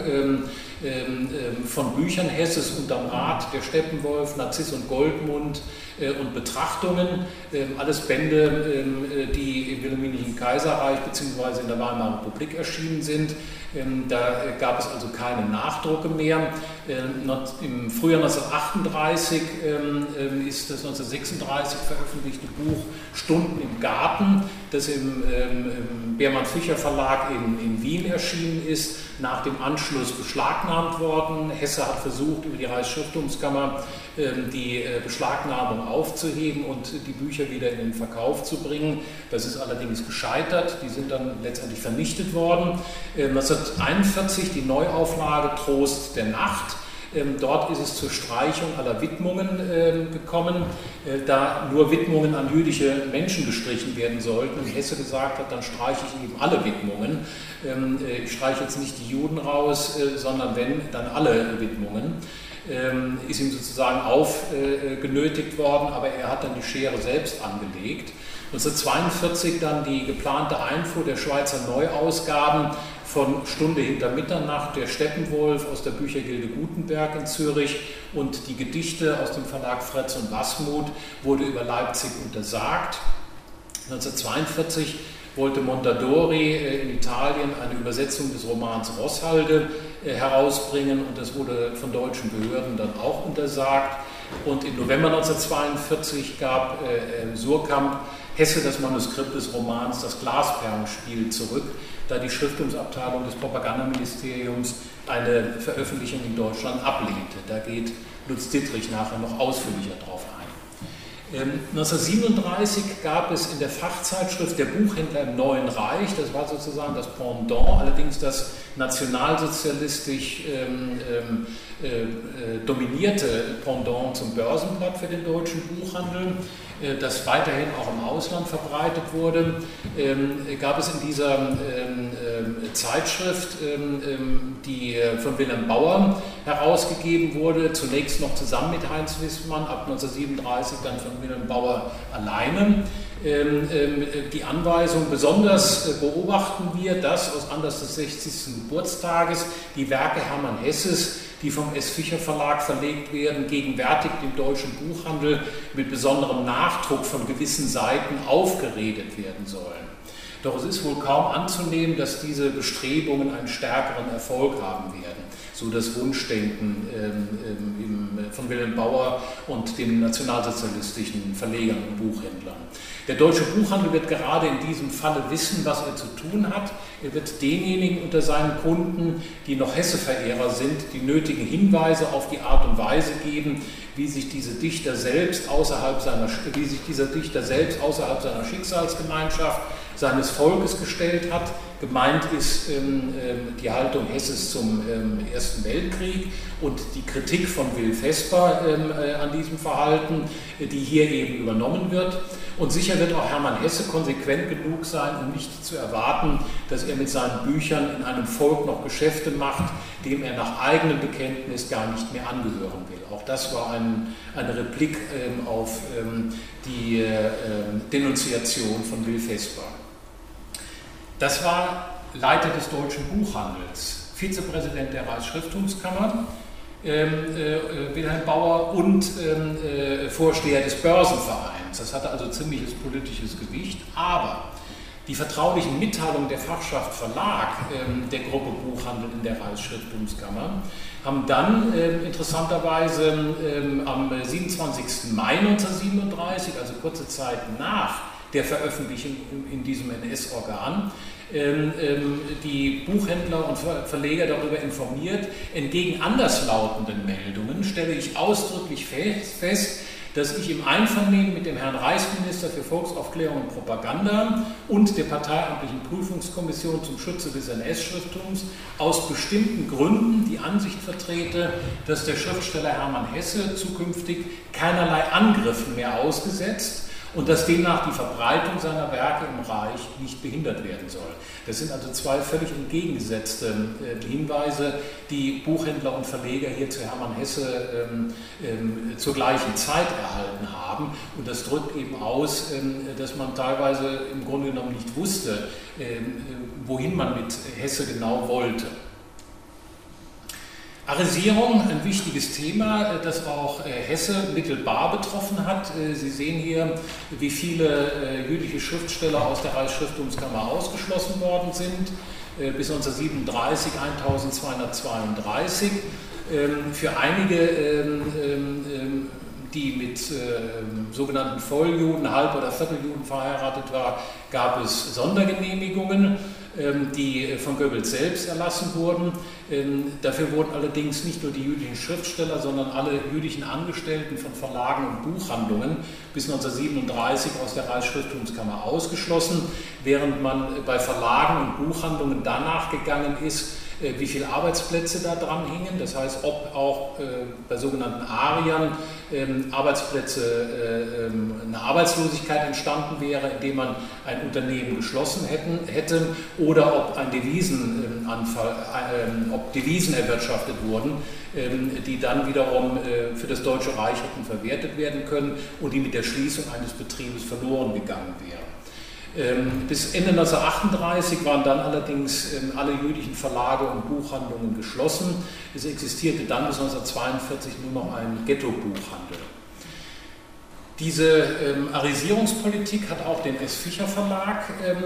von Büchern Hesses unterm Rat, der Steppenwolf, Narziss und Goldmund und Betrachtungen, alles Bände, die im Wilhelminischen Kaiserreich bzw. in der Weimarer Republik erschienen sind. Da gab es also keine Nachdrucke mehr. Im Frühjahr 1938 ist das 1936 veröffentlichte Buch Stunden im Garten, das im Beermann-Fischer Verlag in Wien erschienen ist, nach dem Anschluss beschlagnahmt worden. Hesse hat versucht, über die Reichsschrifttumskammer die Beschlagnahmung aufzuheben und die Bücher wieder in den Verkauf zu bringen. Das ist allerdings gescheitert, die sind dann letztendlich vernichtet worden. 1941 die Neuauflage Trost der Nacht. Dort ist es zur Streichung aller Widmungen gekommen, da nur Widmungen an jüdische Menschen gestrichen werden sollten. Und Hesse gesagt hat, dann streiche ich eben alle Widmungen. Ich streiche jetzt nicht die Juden raus, sondern wenn, dann alle Widmungen. Ist ihm sozusagen aufgenötigt worden, aber er hat dann die Schere selbst angelegt. 1942 dann die geplante Einfuhr der Schweizer Neuausgaben von Stunde hinter Mitternacht, der Steppenwolf aus der Büchergilde Gutenberg in Zürich und die Gedichte aus dem Verlag Fretz und Wasmuth wurde über Leipzig untersagt. 1942 wollte Mondadori in Italien eine Übersetzung des Romans Rosshalde herausbringen, und das wurde von deutschen Behörden dann auch untersagt. Und im November 1942 gab Surkamp Hesse das Manuskript des Romans Das Glasperlenspiel zurück, da die Schriftungsabteilung des Propagandaministeriums eine Veröffentlichung in Deutschland ablehnte. Da geht Lutz Dittrich nachher noch ausführlicher drauf ein. 1937 gab es in der Fachzeitschrift Der Buchhändler im Neuen Reich, das war sozusagen das Pendant, allerdings das nationalsozialistisch dominierte Pendant zum Börsenblatt für den deutschen Buchhandel, das weiterhin auch im Ausland verbreitet wurde, gab es in dieser Zeitschrift, die von Wilhelm Bauer herausgegeben wurde, zunächst noch zusammen mit Heinz Wissmann, ab 1937 dann von Wilhelm Bauer alleine. Die Anweisung, besonders beobachten wir, dass aus Anlass des 60. Geburtstages die Werke Hermann Hesses, die vom S. Fischer Verlag verlegt werden, gegenwärtig dem deutschen Buchhandel mit besonderem Nachdruck von gewissen Seiten aufgeredet werden sollen. Doch es ist wohl kaum anzunehmen, dass diese Bestrebungen einen stärkeren Erfolg haben werden. So das Wunschdenken von Wilhelm Bauer und den nationalsozialistischen Verlegern und Buchhändlern. Der deutsche Buchhandel wird gerade in diesem Falle wissen, was er zu tun hat. Er wird denjenigen unter seinen Kunden, die noch Hesse-Verehrer sind, die nötigen Hinweise auf die Art und Weise geben, wie sich dieser Dichter selbst außerhalb seiner Schicksalsgemeinschaft seines Volkes gestellt hat. Gemeint ist die Haltung Hesses zum Ersten Weltkrieg und die Kritik von Will Vesper an diesem Verhalten, die hier eben übernommen wird. Und sicher wird auch Hermann Hesse konsequent genug sein, um nicht zu erwarten, dass er mit seinen Büchern in einem Volk noch Geschäfte macht, dem er nach eigenem Bekenntnis gar nicht mehr angehören will. Auch das war eine Replik auf die Denunziation von Will Vesper. Das war Leiter des deutschen Buchhandels, Vizepräsident der Reichsschriftungskammer. Wilhelm Bauer, und Vorsteher des Börsenvereins. Das hatte also ziemliches politisches Gewicht, aber die vertraulichen Mitteilungen der Fachschaft Verlag der Gruppe Buchhandel in der Reichsschrifttumskammer haben dann interessanterweise am 27. Mai 1937, also kurze Zeit nach der Veröffentlichung in diesem NS-Organ, die Buchhändler und Verleger darüber informiert. Entgegen anderslautenden Meldungen stelle ich ausdrücklich fest, dass ich im Einvernehmen mit dem Herrn Reichsminister für Volksaufklärung und Propaganda und der Parteiamtlichen Prüfungskommission zum Schutze des NS-Schrifttums aus bestimmten Gründen die Ansicht vertrete, dass der Schriftsteller Hermann Hesse zukünftig keinerlei Angriffen mehr ausgesetzt und dass demnach die Verbreitung seiner Werke im Reich nicht behindert werden soll. Das sind also zwei völlig entgegengesetzte Hinweise, die Buchhändler und Verleger hier zu Hermann Hesse zur gleichen Zeit erhalten haben. Und das drückt eben aus, dass man teilweise im Grunde genommen nicht wusste, wohin man mit Hesse genau wollte. Arisierung, ein wichtiges Thema, das auch Hesse mittelbar betroffen hat. Sie sehen hier, wie viele jüdische Schriftsteller aus der Reichsschrifttumskammer ausgeschlossen worden sind. Bis 1937 1232. Für einige, die mit sogenannten Volljuden, Halb- oder Vierteljuden verheiratet waren, gab es Sondergenehmigungen, die von Goebbels selbst erlassen wurden. Dafür wurden allerdings nicht nur die jüdischen Schriftsteller, sondern alle jüdischen Angestellten von Verlagen und Buchhandlungen bis 1937 aus der Reichsschrifttumskammer ausgeschlossen, während man bei Verlagen und Buchhandlungen danach gegangen ist, wie viele Arbeitsplätze da dran hingen, das heißt, ob auch bei sogenannten Ariern Arbeitsplätze, eine Arbeitslosigkeit entstanden wäre, indem man ein Unternehmen geschlossen hätte, oder ob ein ob Devisen erwirtschaftet wurden, die dann wiederum für das Deutsche Reich hätten verwertet werden können und die mit der Schließung eines Betriebes verloren gegangen wären. Bis Ende 1938 waren dann allerdings alle jüdischen Verlage und Buchhandlungen geschlossen. Es existierte dann bis 1942 nur noch ein Ghetto-Buchhandel. Diese Arisierungspolitik hat auch den S. Fischer Verlag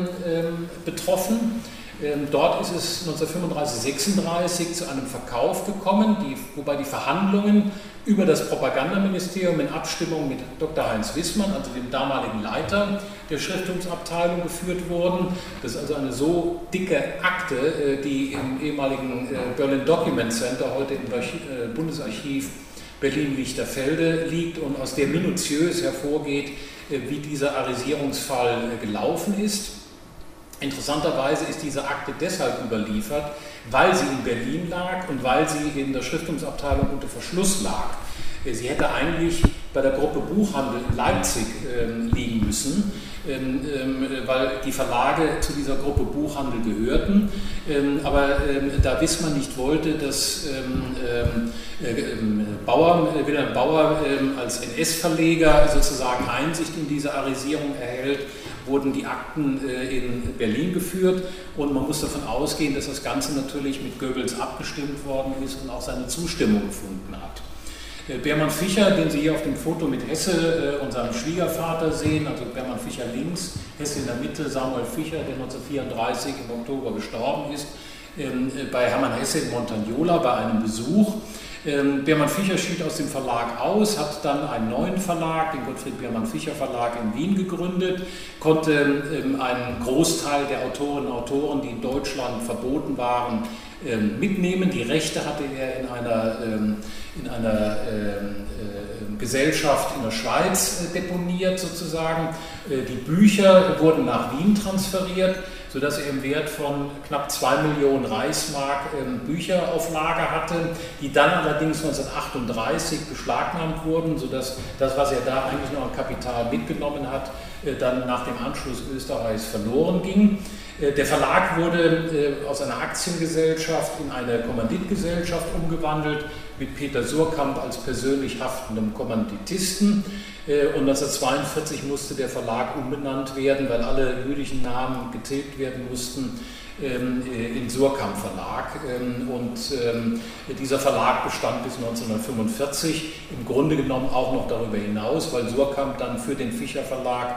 betroffen. Dort ist es 1935/36 zu einem Verkauf gekommen, wobei die Verhandlungen über das Propagandaministerium in Abstimmung mit Dr. Heinz Wissmann, also dem damaligen Leiter der Schrifttumsabteilung, geführt wurden. Das ist also eine so dicke Akte, die im ehemaligen Berlin Document Center, heute im Bundesarchiv Berlin-Lichterfelde liegt und aus der minutiös hervorgeht, wie dieser Arisierungsfall gelaufen ist. Interessanterweise ist diese Akte deshalb überliefert, weil sie in Berlin lag und weil sie in der Schrifttumsabteilung unter Verschluss lag. Sie hätte eigentlich bei der Gruppe Buchhandel in Leipzig liegen müssen, weil die Verlage zu dieser Gruppe Buchhandel gehörten. Aber da Wissmann nicht wollte, dass Wilhelm Bauer als NS-Verleger sozusagen Einsicht in diese Arisierung erhält, wurden die Akten in Berlin geführt und man muss davon ausgehen, dass das Ganze natürlich mit Goebbels abgestimmt worden ist und auch seine Zustimmung gefunden hat. Bermann Fischer, den Sie hier auf dem Foto mit Hesse und seinem Schwiegervater sehen, also Bermann Fischer links, Hesse in der Mitte, Samuel Fischer, der 1934 im Oktober gestorben ist, bei Hermann Hesse in Montagnola bei einem Besuch. Bermann Fischer schied aus dem Verlag aus, hat dann einen neuen Verlag, den Gottfried Bermann Fischer Verlag in Wien gegründet, konnte einen Großteil der Autorinnen und Autoren, die in Deutschland verboten waren, mitnehmen. Die Rechte hatte er in einer Gesellschaft in der Schweiz deponiert sozusagen. Die Bücher wurden nach Wien transferiert, sodass er im Wert von knapp 2 Millionen Reichsmark Bücher auf Lager hatte, die dann allerdings 1938 beschlagnahmt wurden, sodass das, was er da eigentlich noch an Kapital mitgenommen hat, dann nach dem Anschluss Österreichs verloren ging. Der Verlag wurde aus einer Aktiengesellschaft in eine Kommanditgesellschaft umgewandelt, mit Peter Surkamp als persönlich haftendem Kommanditisten. Und 1942 musste der Verlag umbenannt werden, weil alle jüdischen Namen getilgt werden mussten. im Suhrkamp Verlag. Und dieser Verlag bestand bis 1945, im Grunde genommen auch noch darüber hinaus, weil Suhrkamp dann für den Fischer Verlag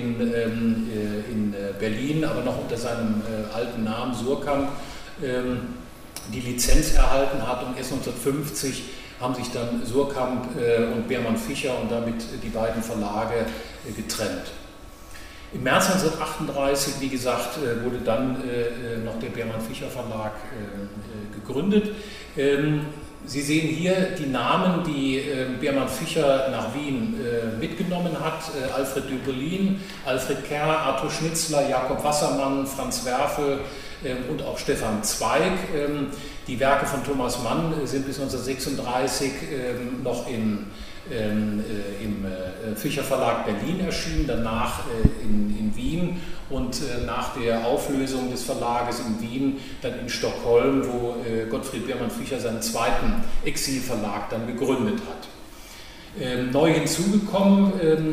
in Berlin, aber noch unter seinem alten Namen Suhrkamp, die Lizenz erhalten hat, und erst 1950 haben sich dann Suhrkamp und Beermann Fischer und damit die beiden Verlage getrennt. Im März 1938, wie gesagt, wurde dann noch der Beermann Fischer Verlag gegründet. Sie sehen hier die Namen, die Beermann Fischer nach Wien mitgenommen hat: Alfred Döblin, Alfred Kerr, Arthur Schnitzler, Jakob Wassermann, Franz Werfel und auch Stefan Zweig. Die Werke von Thomas Mann sind bis 1936 noch im Fischer Verlag Berlin erschienen, danach in Wien und nach der Auflösung des Verlages in Wien dann in Stockholm, wo Gottfried Beermann Fischer seinen zweiten Exilverlag dann gegründet hat. Neu hinzugekommen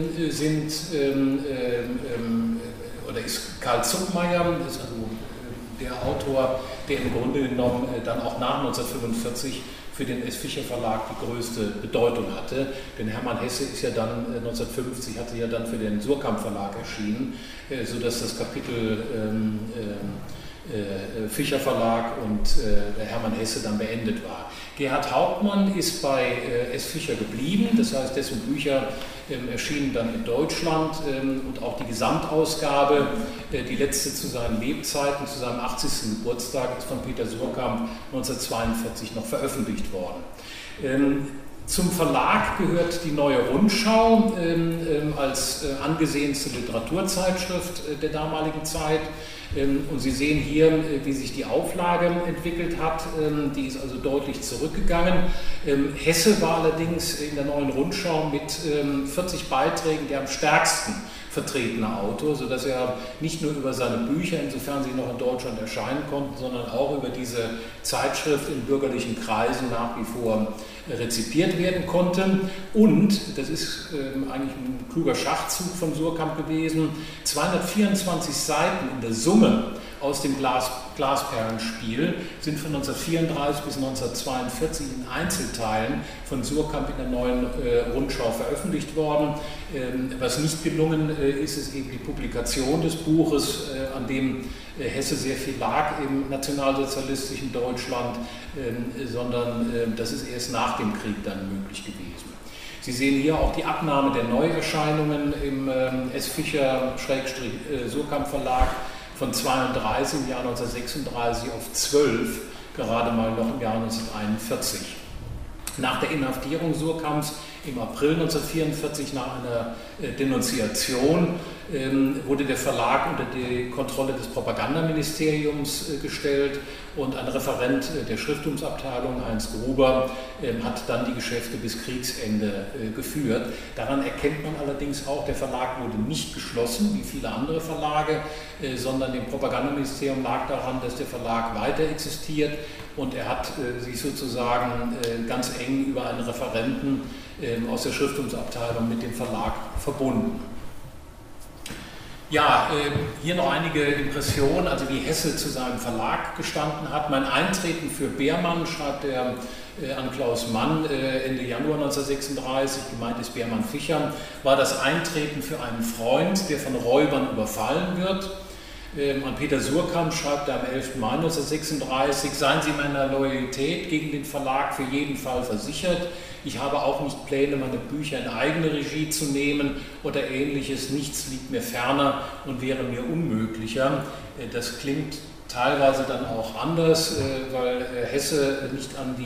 ist Karl Zuckmayer, ist also der Autor, der im Grunde genommen dann auch nach 1945 für den S. Fischer Verlag die größte Bedeutung hatte. Denn Hermann Hesse ist ja dann 1950, hatte ja dann für den Suhrkamp Verlag erschienen, sodass das Kapitel Fischer Verlag und Hermann Hesse dann beendet war. Gerhard Hauptmann ist bei S. Fischer geblieben, das heißt, dessen Bücher erschienen dann in Deutschland und auch die Gesamtausgabe, die letzte zu seinen Lebzeiten, zu seinem 80. Geburtstag, ist von Peter Suhrkamp 1942 noch veröffentlicht worden. Zum Verlag gehört die Neue Rundschau als angesehenste Literaturzeitschrift der damaligen Zeit. Und Sie sehen hier, wie sich die Auflage entwickelt hat. Die ist also deutlich zurückgegangen. Hesse war allerdings in der Neuen Rundschau mit 40 Beiträgen der am stärksten vertretene Autor, sodass er nicht nur über seine Bücher, insofern sie noch in Deutschland erscheinen konnten, sondern auch über diese Zeitschrift in bürgerlichen Kreisen nach wie vor rezipiert werden konnte. Und, das ist eigentlich ein kluger Schachzug von Suhrkamp gewesen, 224 Seiten in der Summe aus dem Glasperlenspiel sind von 1934 bis 1942 in Einzelteilen von Suhrkamp in der Neuen Rundschau veröffentlicht worden. Was nicht gelungen ist, ist eben die Publikation des Buches, an dem Hesse sehr viel lag im nationalsozialistischen Deutschland, sondern das ist erst nach dem Krieg dann möglich gewesen. Sie sehen hier auch die Abnahme der Neuerscheinungen im S. Fischer-Suhrkamp Verlag von 32 im Jahr 1936 auf 12, gerade mal noch im Jahr 1941. Nach der Inhaftierung Suhrkamps im April 1944 nach einer Denunziation wurde der Verlag unter die Kontrolle des Propagandaministeriums gestellt und ein Referent der Schriftumsabteilung, Heinz Gruber, hat dann die Geschäfte bis Kriegsende geführt. Daran erkennt man allerdings auch, der Verlag wurde nicht geschlossen, wie viele andere Verlage, sondern dem Propagandaministerium lag daran, dass der Verlag weiter existiert, und er hat sich sozusagen ganz eng über einen Referenten aus der Schriftumsabteilung mit dem Verlag verbunden. Ja, hier noch einige Impressionen, also wie Hesse zu seinem Verlag gestanden hat. Mein Eintreten für Beermann, schreibt er an Klaus Mann Ende Januar 1936, gemeint ist Beermann Fischer, war das Eintreten für einen Freund, der von Räubern überfallen wird. An Peter Suhrkamp schreibt er am 11. Mai 1936, seien Sie meiner Loyalität gegen den Verlag für jeden Fall versichert. Ich habe auch nicht Pläne, meine Bücher in eigene Regie zu nehmen oder ähnliches. Nichts liegt mir ferner und wäre mir unmöglicher. Das klingt teilweise dann auch anders, weil Hesse nicht an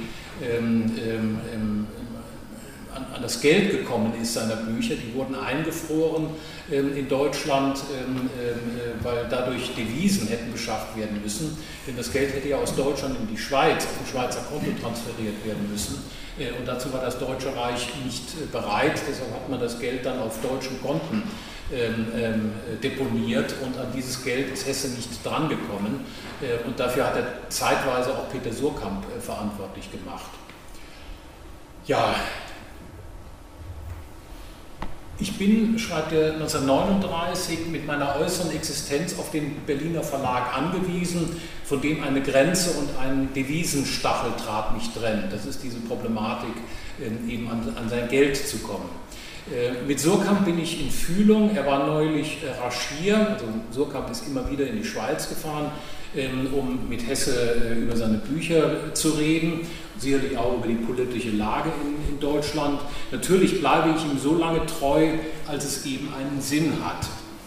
das Geld gekommen ist seiner Bücher. Die wurden eingefroren in Deutschland, weil dadurch Devisen hätten beschafft werden müssen. Denn das Geld hätte ja aus Deutschland in die Schweiz, auf ein Schweizer Konto transferiert werden müssen. Und dazu war das Deutsche Reich nicht bereit. Deshalb hat man das Geld dann auf deutschen Konten deponiert, und an dieses Geld ist Hesse nicht drangekommen. Und dafür hat er zeitweise auch Peter Suhrkamp verantwortlich gemacht. Ja, Ich bin, schreibt er 1939, mit meiner äußeren Existenz auf den Berliner Verlag angewiesen, von dem eine Grenze und ein Devisenstacheldraht mich trennt. Das ist diese Problematik, eben an sein Geld zu kommen. Mit Suhrkamp bin ich in Fühlung. Er war neulich Raschier, also Suhrkamp ist immer wieder in die Schweiz gefahren, um mit Hesse über seine Bücher zu reden, sicherlich auch über die politische Lage in Deutschland. Natürlich bleibe ich ihm so lange treu, als es eben einen Sinn hat.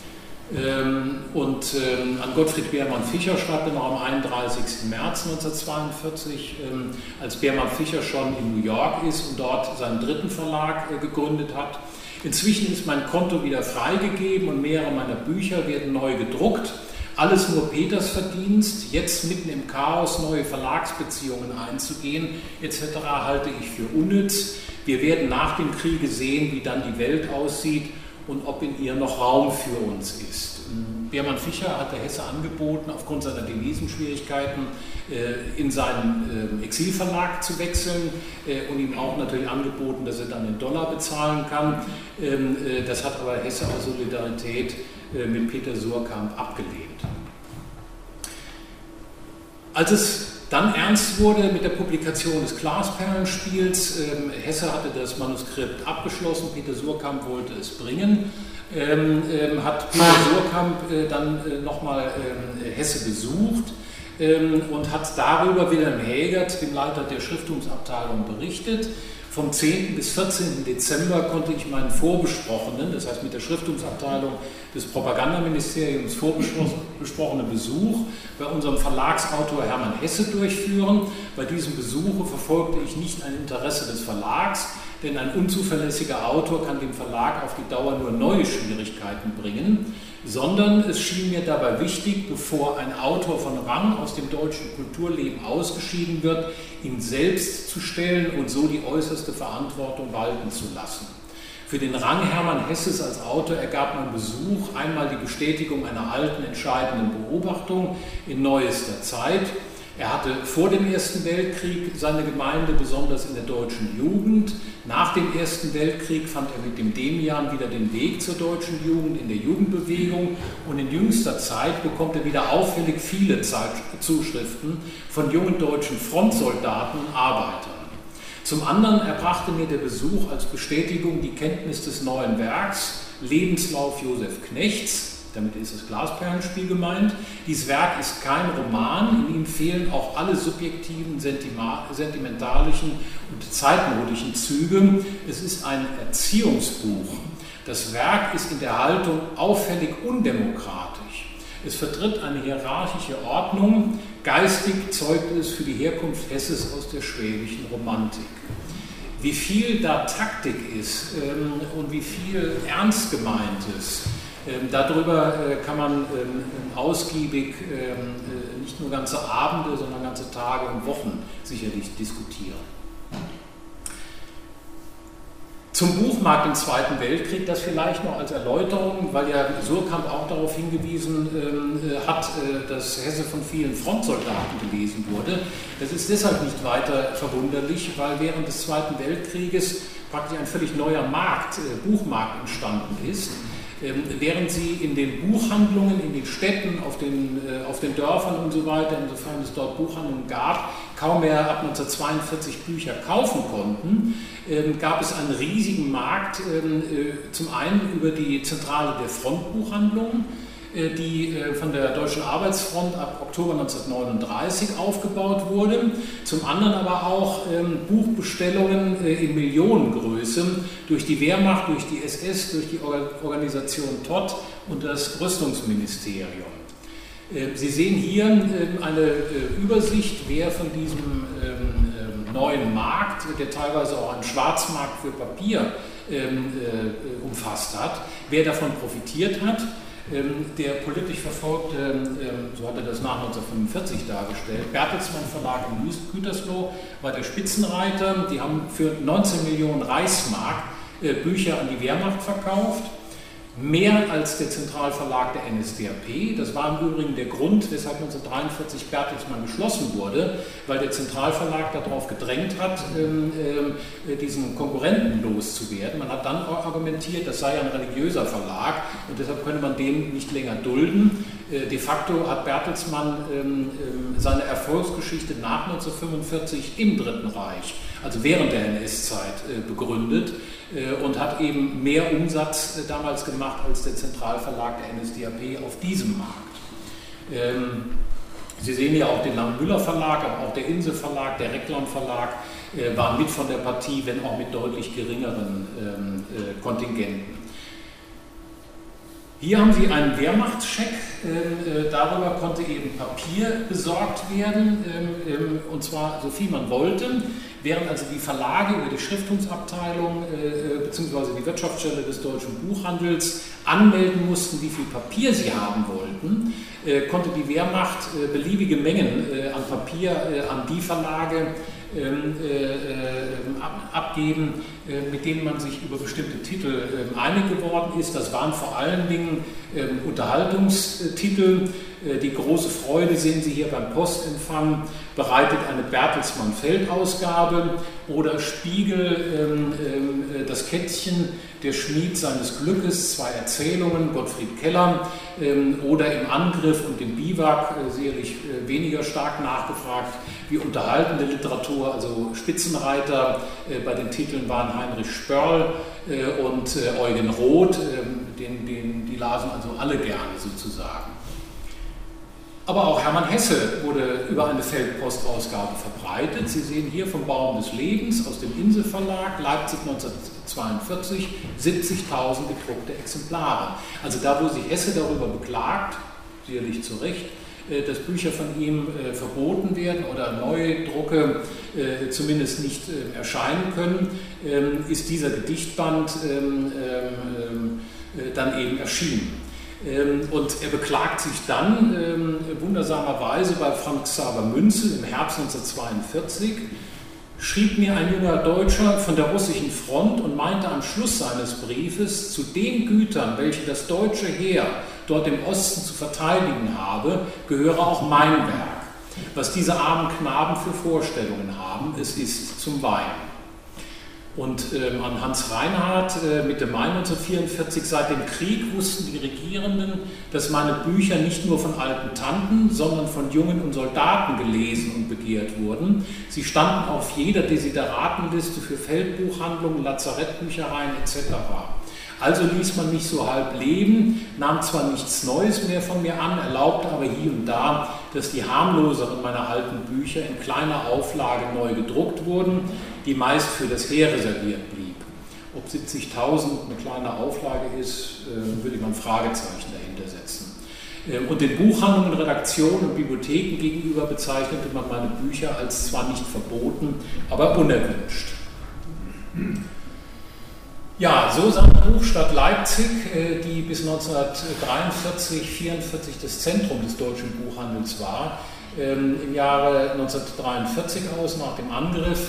An Gottfried Beermann Fischer schreibt er noch am 31. März 1942, als Beermann Fischer schon in New York ist und dort seinen dritten Verlag gegründet hat. Inzwischen ist mein Konto wieder freigegeben und mehrere meiner Bücher werden neu gedruckt. Alles nur Peters Verdienst, jetzt mitten im Chaos neue Verlagsbeziehungen einzugehen, etc. halte ich für unnütz. Wir werden nach dem Kriege sehen, wie dann die Welt aussieht und ob in ihr noch Raum für uns ist. Beermann Fischer hatte Hesse angeboten, aufgrund seiner Devisenschwierigkeiten in seinen Exilverlag zu wechseln und ihm auch natürlich angeboten, dass er dann in Dollar bezahlen kann. Das hat aber Hesse aus Solidarität mit Peter Suhrkamp abgelehnt. Als es dann ernst wurde mit der Publikation des Glasperlenspiels, Hesse hatte das Manuskript abgeschlossen, Peter Suhrkamp wollte es bringen, hat Peter Suhrkamp dann nochmal Hesse besucht und hat darüber Wilhelm Hägert, dem Leiter der Schrifttumsabteilung, berichtet. Vom 10. bis 14. Dezember konnte ich meinen vorbesprochenen, das heißt mit der Schrifttumsabteilung des Propagandaministeriums vorbesprochenen Besuch bei unserem Verlagsautor Hermann Hesse durchführen. Bei diesem Besuche verfolgte ich nicht ein Interesse des Verlags, denn ein unzuverlässiger Autor kann dem Verlag auf die Dauer nur neue Schwierigkeiten bringen, sondern es schien mir dabei wichtig, bevor ein Autor von Rang aus dem deutschen Kulturleben ausgeschieden wird, ihn selbst zu stellen und so die äußerste Verantwortung walten zu lassen. Für den Rang Hermann Hesses als Autor ergab mein Besuch einmal die Bestätigung einer alten, entscheidenden Beobachtung in neuester Zeit. Er hatte vor dem Ersten Weltkrieg seine Gemeinde, besonders in der deutschen Jugend. Nach dem Ersten Weltkrieg fand er mit dem Demian wieder den Weg zur deutschen Jugend in der Jugendbewegung und in jüngster Zeit bekommt er wieder auffällig viele Zuschriften von jungen deutschen Frontsoldaten und Arbeitern. Zum anderen erbrachte mir der Besuch als Bestätigung die Kenntnis des neuen Werks, Lebenslauf Josef Knechts. Damit ist das Glasperlenspiel gemeint. Dieses Werk ist kein Roman, in ihm fehlen auch alle subjektiven, sentimentalischen und zeitmodischen Züge. Es ist ein Erziehungsbuch. Das Werk ist in der Haltung auffällig undemokratisch. Es vertritt eine hierarchische Ordnung. Geistig zeugt es für die Herkunft Hesses aus der schwäbischen Romantik. Wie viel da Taktik ist und wie viel ernst gemeint ist, darüber kann man ausgiebig nicht nur ganze Abende, sondern ganze Tage und Wochen sicherlich diskutieren. Zum Buchmarkt im Zweiten Weltkrieg, das vielleicht noch als Erläuterung, weil ja Suhrkamp auch darauf hingewiesen hat, dass Hesse von vielen Frontsoldaten gelesen wurde. Das ist deshalb nicht weiter verwunderlich, weil während des Zweiten Weltkrieges praktisch ein völlig neuer Buchmarkt entstanden ist. Während sie in den Buchhandlungen, in den Städten, auf den Dörfern und so weiter, insofern es dort Buchhandlungen gab, kaum mehr ab 1942 Bücher kaufen konnten, gab es einen riesigen Markt, zum einen über die Zentrale der Frontbuchhandlungen, die von der Deutschen Arbeitsfront ab Oktober 1939 aufgebaut wurde, zum anderen aber auch Buchbestellungen in Millionengröße durch die Wehrmacht, durch die SS, durch die Organisation Todt und das Rüstungsministerium. Sie sehen hier eine Übersicht, wer von diesem neuen Markt, der teilweise auch einen Schwarzmarkt für Papier umfasst hat, wer davon profitiert hat. Der politisch Verfolgte, so hat er das nach 1945 dargestellt, Bertelsmann Verlag in Gütersloh war der Spitzenreiter. Die haben für 19 Millionen Reichsmark Bücher an die Wehrmacht verkauft. mehr als der Zentralverlag der NSDAP. Das war im Übrigen der Grund, weshalb 1943 Bertelsmann geschlossen wurde, weil der Zentralverlag darauf gedrängt hat, diesen Konkurrenten loszuwerden. Man hat dann argumentiert, das sei ein religiöser Verlag und deshalb könne man den nicht länger dulden. De facto hat Bertelsmann seine Erfolgsgeschichte nach 1945 im Dritten Reich, also während der NS-Zeit, begründet und hat eben mehr Umsatz damals gemacht als der Zentralverlag der NSDAP auf diesem Markt. Sie sehen hier auch den Lang-Müller-Verlag, aber auch der Inse-Verlag, der Reklam-Verlag waren mit von der Partie, wenn auch mit deutlich geringeren Kontingenten. Hier haben Sie einen Wehrmachtscheck, darüber konnte eben Papier besorgt werden, und zwar so viel man wollte, während also die Verlage über die Schriftungsabteilung bzw. die Wirtschaftsstelle des deutschen Buchhandels anmelden mussten, wie viel Papier sie haben wollten, konnte die Wehrmacht beliebige Mengen an Papier an die Verlage abgeben, mit denen man sich über bestimmte Titel einig geworden ist. Das waren vor allen Dingen Unterhaltungstitel. Die große Freude sehen Sie hier beim Postempfang, bereitet eine Bertelsmann-Feldausgabe oder Spiegel, das Kätzchen, der Schmied seines Glückes, 2 Erzählungen, Gottfried Keller, oder im Angriff und im Biwak, sicherlich weniger stark nachgefragt, wie unterhaltende Literatur, also Spitzenreiter bei den Titeln waren Heinrich Spörl und Eugen Roth, die lasen also alle gerne sozusagen. Aber auch Hermann Hesse wurde über eine Feldpostausgabe verbreitet. Sie sehen hier vom Baum des Lebens aus dem Inse Verlag, Leipzig 1942, 70.000 gedruckte Exemplare. Also da, wo sich Hesse darüber beklagt, sicherlich zu Recht, dass Bücher von ihm verboten werden oder neue Drucke zumindest nicht erscheinen können, ist dieser Gedichtband dann eben erschienen. Und er beklagt sich dann wundersamerweise bei Franz Xaver Münzel im Herbst 1942, schrieb mir ein junger Deutscher von der russischen Front und meinte am Schluss seines Briefes, zu den Gütern, welche das deutsche Heer dort im Osten zu verteidigen habe, gehöre auch mein Werk. Was diese armen Knaben für Vorstellungen haben, es ist zum Weinen. Und an Hans Reinhardt, Mitte Mai 1944, seit dem Krieg wussten die Regierenden, dass meine Bücher nicht nur von alten Tanten, sondern von Jungen und Soldaten gelesen und begehrt wurden. Sie standen auf jeder Desideratenliste für Feldbuchhandlungen, Lazarettbüchereien etc. Also ließ man mich so halb leben, nahm zwar nichts Neues mehr von mir an, erlaubte aber hier und da, dass die harmloseren meiner alten Bücher in kleiner Auflage neu gedruckt wurden, die meist für das Heer reserviert blieb. Ob 70.000 eine kleine Auflage ist, würde ich mal ein Fragezeichen dahinter setzen. Und den Buchhandlungen, Redaktionen und Bibliotheken gegenüber bezeichnete man meine Bücher als zwar nicht verboten, aber unerwünscht. Ja, so sah die Buchstadt Leipzig, die bis 1943, 1944 das Zentrum des deutschen Buchhandels war, im Jahre 1943 aus, nach dem Angriff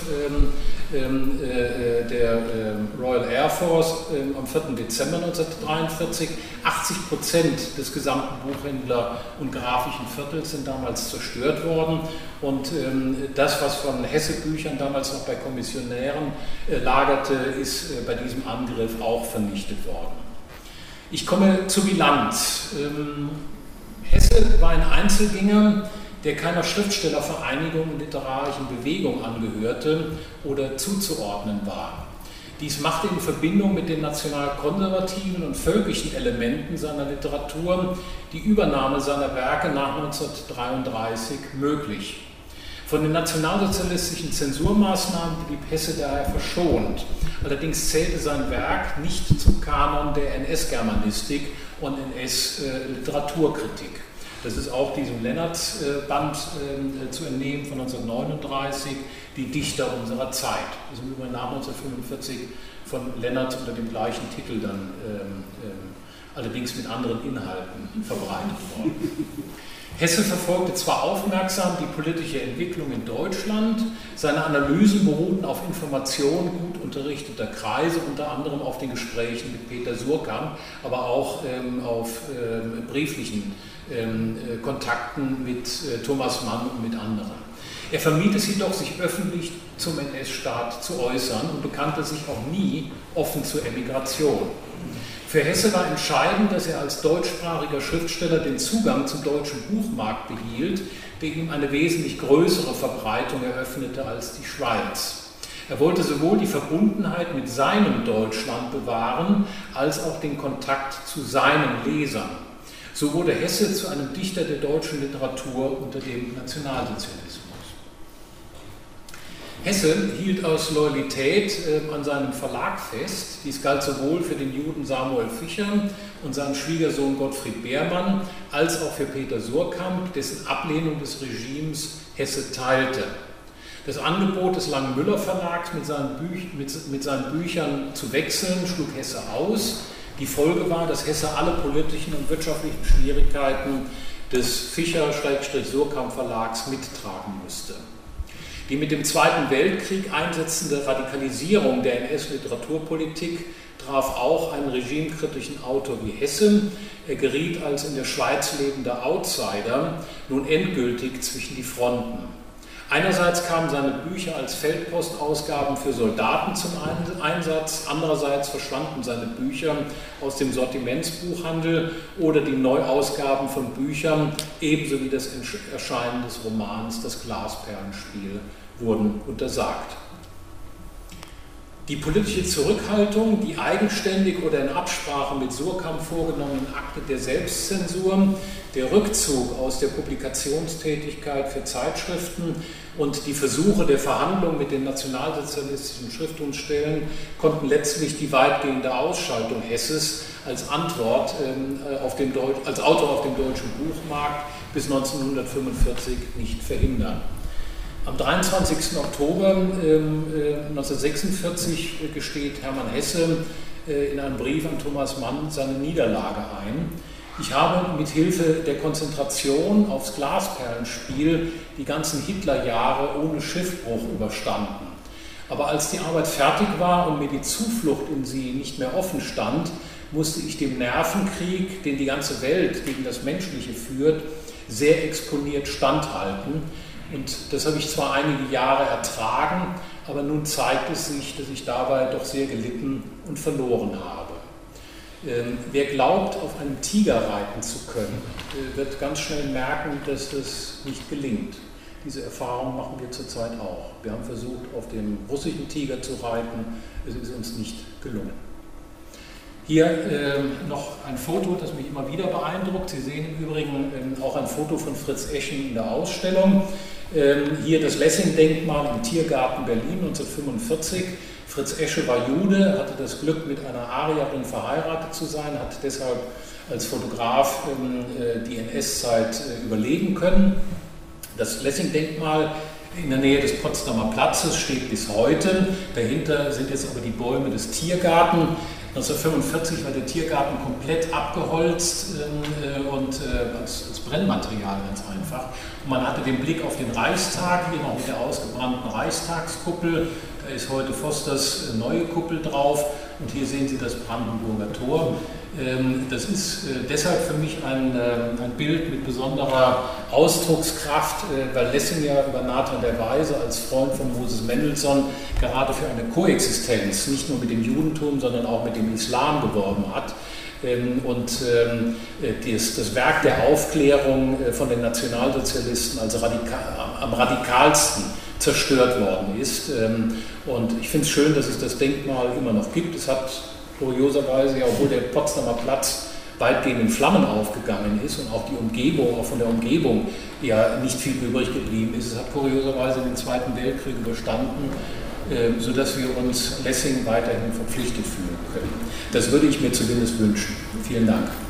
der Royal Air Force am 4. Dezember 1943. 80% des gesamten Buchhändler- und grafischen Viertels sind damals zerstört worden. Und das, was von Hesse-Büchern damals noch bei Kommissionären lagerte, ist bei diesem Angriff auch vernichtet worden. Ich komme zur Bilanz. Hesse war ein Einzelgänger, der keiner Schriftstellervereinigung und literarischen Bewegung angehörte oder zuzuordnen war. Dies machte in Verbindung mit den nationalkonservativen und völkischen Elementen seiner Literatur die Übernahme seiner Werke nach 1933 möglich. Von den nationalsozialistischen Zensurmaßnahmen blieb Hesse daher verschont. Allerdings zählte sein Werk nicht zum Kanon der NS-Germanistik und NS-Literaturkritik. Das ist auch diesem Lennartz-Band zu entnehmen von 1939, die Dichter unserer Zeit. Das ist im Übrigen nach 1945 von Lennartz unter dem gleichen Titel dann allerdings mit anderen Inhalten verbreitet worden. Hesse verfolgte zwar aufmerksam die politische Entwicklung in Deutschland, seine Analysen beruhten auf Informationen gut unterrichteter Kreise, unter anderem auf den Gesprächen mit Peter Suhrkamp, aber auch auf brieflichen Kontakten mit Thomas Mann und mit anderen. Er vermied es jedoch, sich öffentlich zum NS-Staat zu äußern und bekannte sich auch nie offen zur Emigration. Für Hesse war entscheidend, dass er als deutschsprachiger Schriftsteller den Zugang zum deutschen Buchmarkt behielt, der ihm eine wesentlich größere Verbreitung eröffnete als die Schweiz. Er wollte sowohl die Verbundenheit mit seinem Deutschland bewahren, als auch den Kontakt zu seinen Lesern. So wurde Hesse zu einem Dichter der deutschen Literatur unter dem Nationalsozialismus. Hesse hielt aus Loyalität an seinem Verlag fest. Dies galt sowohl für den Juden Samuel Fischer und seinen Schwiegersohn Gottfried Beermann, als auch für Peter Suhrkamp, dessen Ablehnung des Regimes Hesse teilte. Das Angebot des Lang-Müller Verlags mit seinen Büchern zu wechseln, schlug Hesse aus. Die Folge war, dass Hesse alle politischen und wirtschaftlichen Schwierigkeiten des Fischer-Suhrkamp Verlags mittragen musste. Die mit dem Zweiten Weltkrieg einsetzende Radikalisierung der NS-Literaturpolitik traf auch einen regimekritischen Autor wie Hesse. Er geriet als in der Schweiz lebender Outsider nun endgültig zwischen die Fronten. Einerseits kamen seine Bücher als Feldpostausgaben für Soldaten zum Einsatz, andererseits verschwanden seine Bücher aus dem Sortimentsbuchhandel oder die Neuausgaben von Büchern, ebenso wie das Erscheinen des Romans Das Glasperlenspiel, wurden untersagt. Die politische Zurückhaltung, die eigenständig oder in Absprache mit Suhrkamp vorgenommenen Akte der Selbstzensur, der Rückzug aus der Publikationstätigkeit für Zeitschriften und die Versuche der Verhandlung mit den nationalsozialistischen Schrifttumsstellen konnten letztlich die weitgehende Ausschaltung Hesses als Autor auf dem deutschen Buchmarkt bis 1945 nicht verhindern. Am 23. Oktober 1946 gesteht Hermann Hesse in einem Brief an Thomas Mann seine Niederlage ein. Ich habe mit Hilfe der Konzentration aufs Glasperlenspiel die ganzen Hitlerjahre ohne Schiffbruch überstanden. Aber als die Arbeit fertig war und mir die Zuflucht in sie nicht mehr offen stand, musste ich dem Nervenkrieg, den die ganze Welt gegen das Menschliche führt, sehr exponiert standhalten. Und das habe ich zwar einige Jahre ertragen, aber nun zeigt es sich, dass ich dabei doch sehr gelitten und verloren habe. Wer glaubt, auf einem Tiger reiten zu können, wird ganz schnell merken, dass das nicht gelingt. Diese Erfahrung machen wir zurzeit auch. Wir haben versucht, auf dem russischen Tiger zu reiten, es ist uns nicht gelungen. Hier noch ein Foto, das mich immer wieder beeindruckt. Sie sehen im Übrigen auch ein Foto von Fritz Eschen in der Ausstellung. Hier das Lessing-Denkmal im Tiergarten Berlin 1945. Fritz Esche war Jude, hatte das Glück, mit einer Arierin verheiratet zu sein, hat deshalb als Fotograf die NS-Zeit überleben können. Das Lessing-Denkmal in der Nähe des Potsdamer Platzes steht bis heute. Dahinter sind jetzt aber die Bäume des Tiergarten. 1945 war der Tiergarten komplett abgeholzt und als Brennmaterial ganz einfach. Und man hatte den Blick auf den Reichstag, hier noch mit der ausgebrannten Reichstagskuppel. Da ist heute Fosters neue Kuppel drauf und hier sehen Sie das Brandenburger Tor. Das ist deshalb für mich ein Bild mit besonderer Ausdruckskraft, weil Lessing ja über Nathan der Weise als Freund von Moses Mendelssohn gerade für eine Koexistenz, nicht nur mit dem Judentum, sondern auch mit dem Islam geworben hat. Und das Werk der Aufklärung von den Nationalsozialisten also am radikalsten zerstört worden ist. Und ich finde es schön, dass es das Denkmal immer noch gibt. Es hat kurioserweise, ja, obwohl der Potsdamer Platz weitgehend in Flammen aufgegangen ist und auch die Umgebung, auch von der Umgebung ja nicht viel übrig geblieben ist. Es hat kurioserweise den Zweiten Weltkrieg überstanden, sodass wir uns Lessing weiterhin verpflichtet fühlen können. Das würde ich mir zumindest wünschen. Vielen Dank.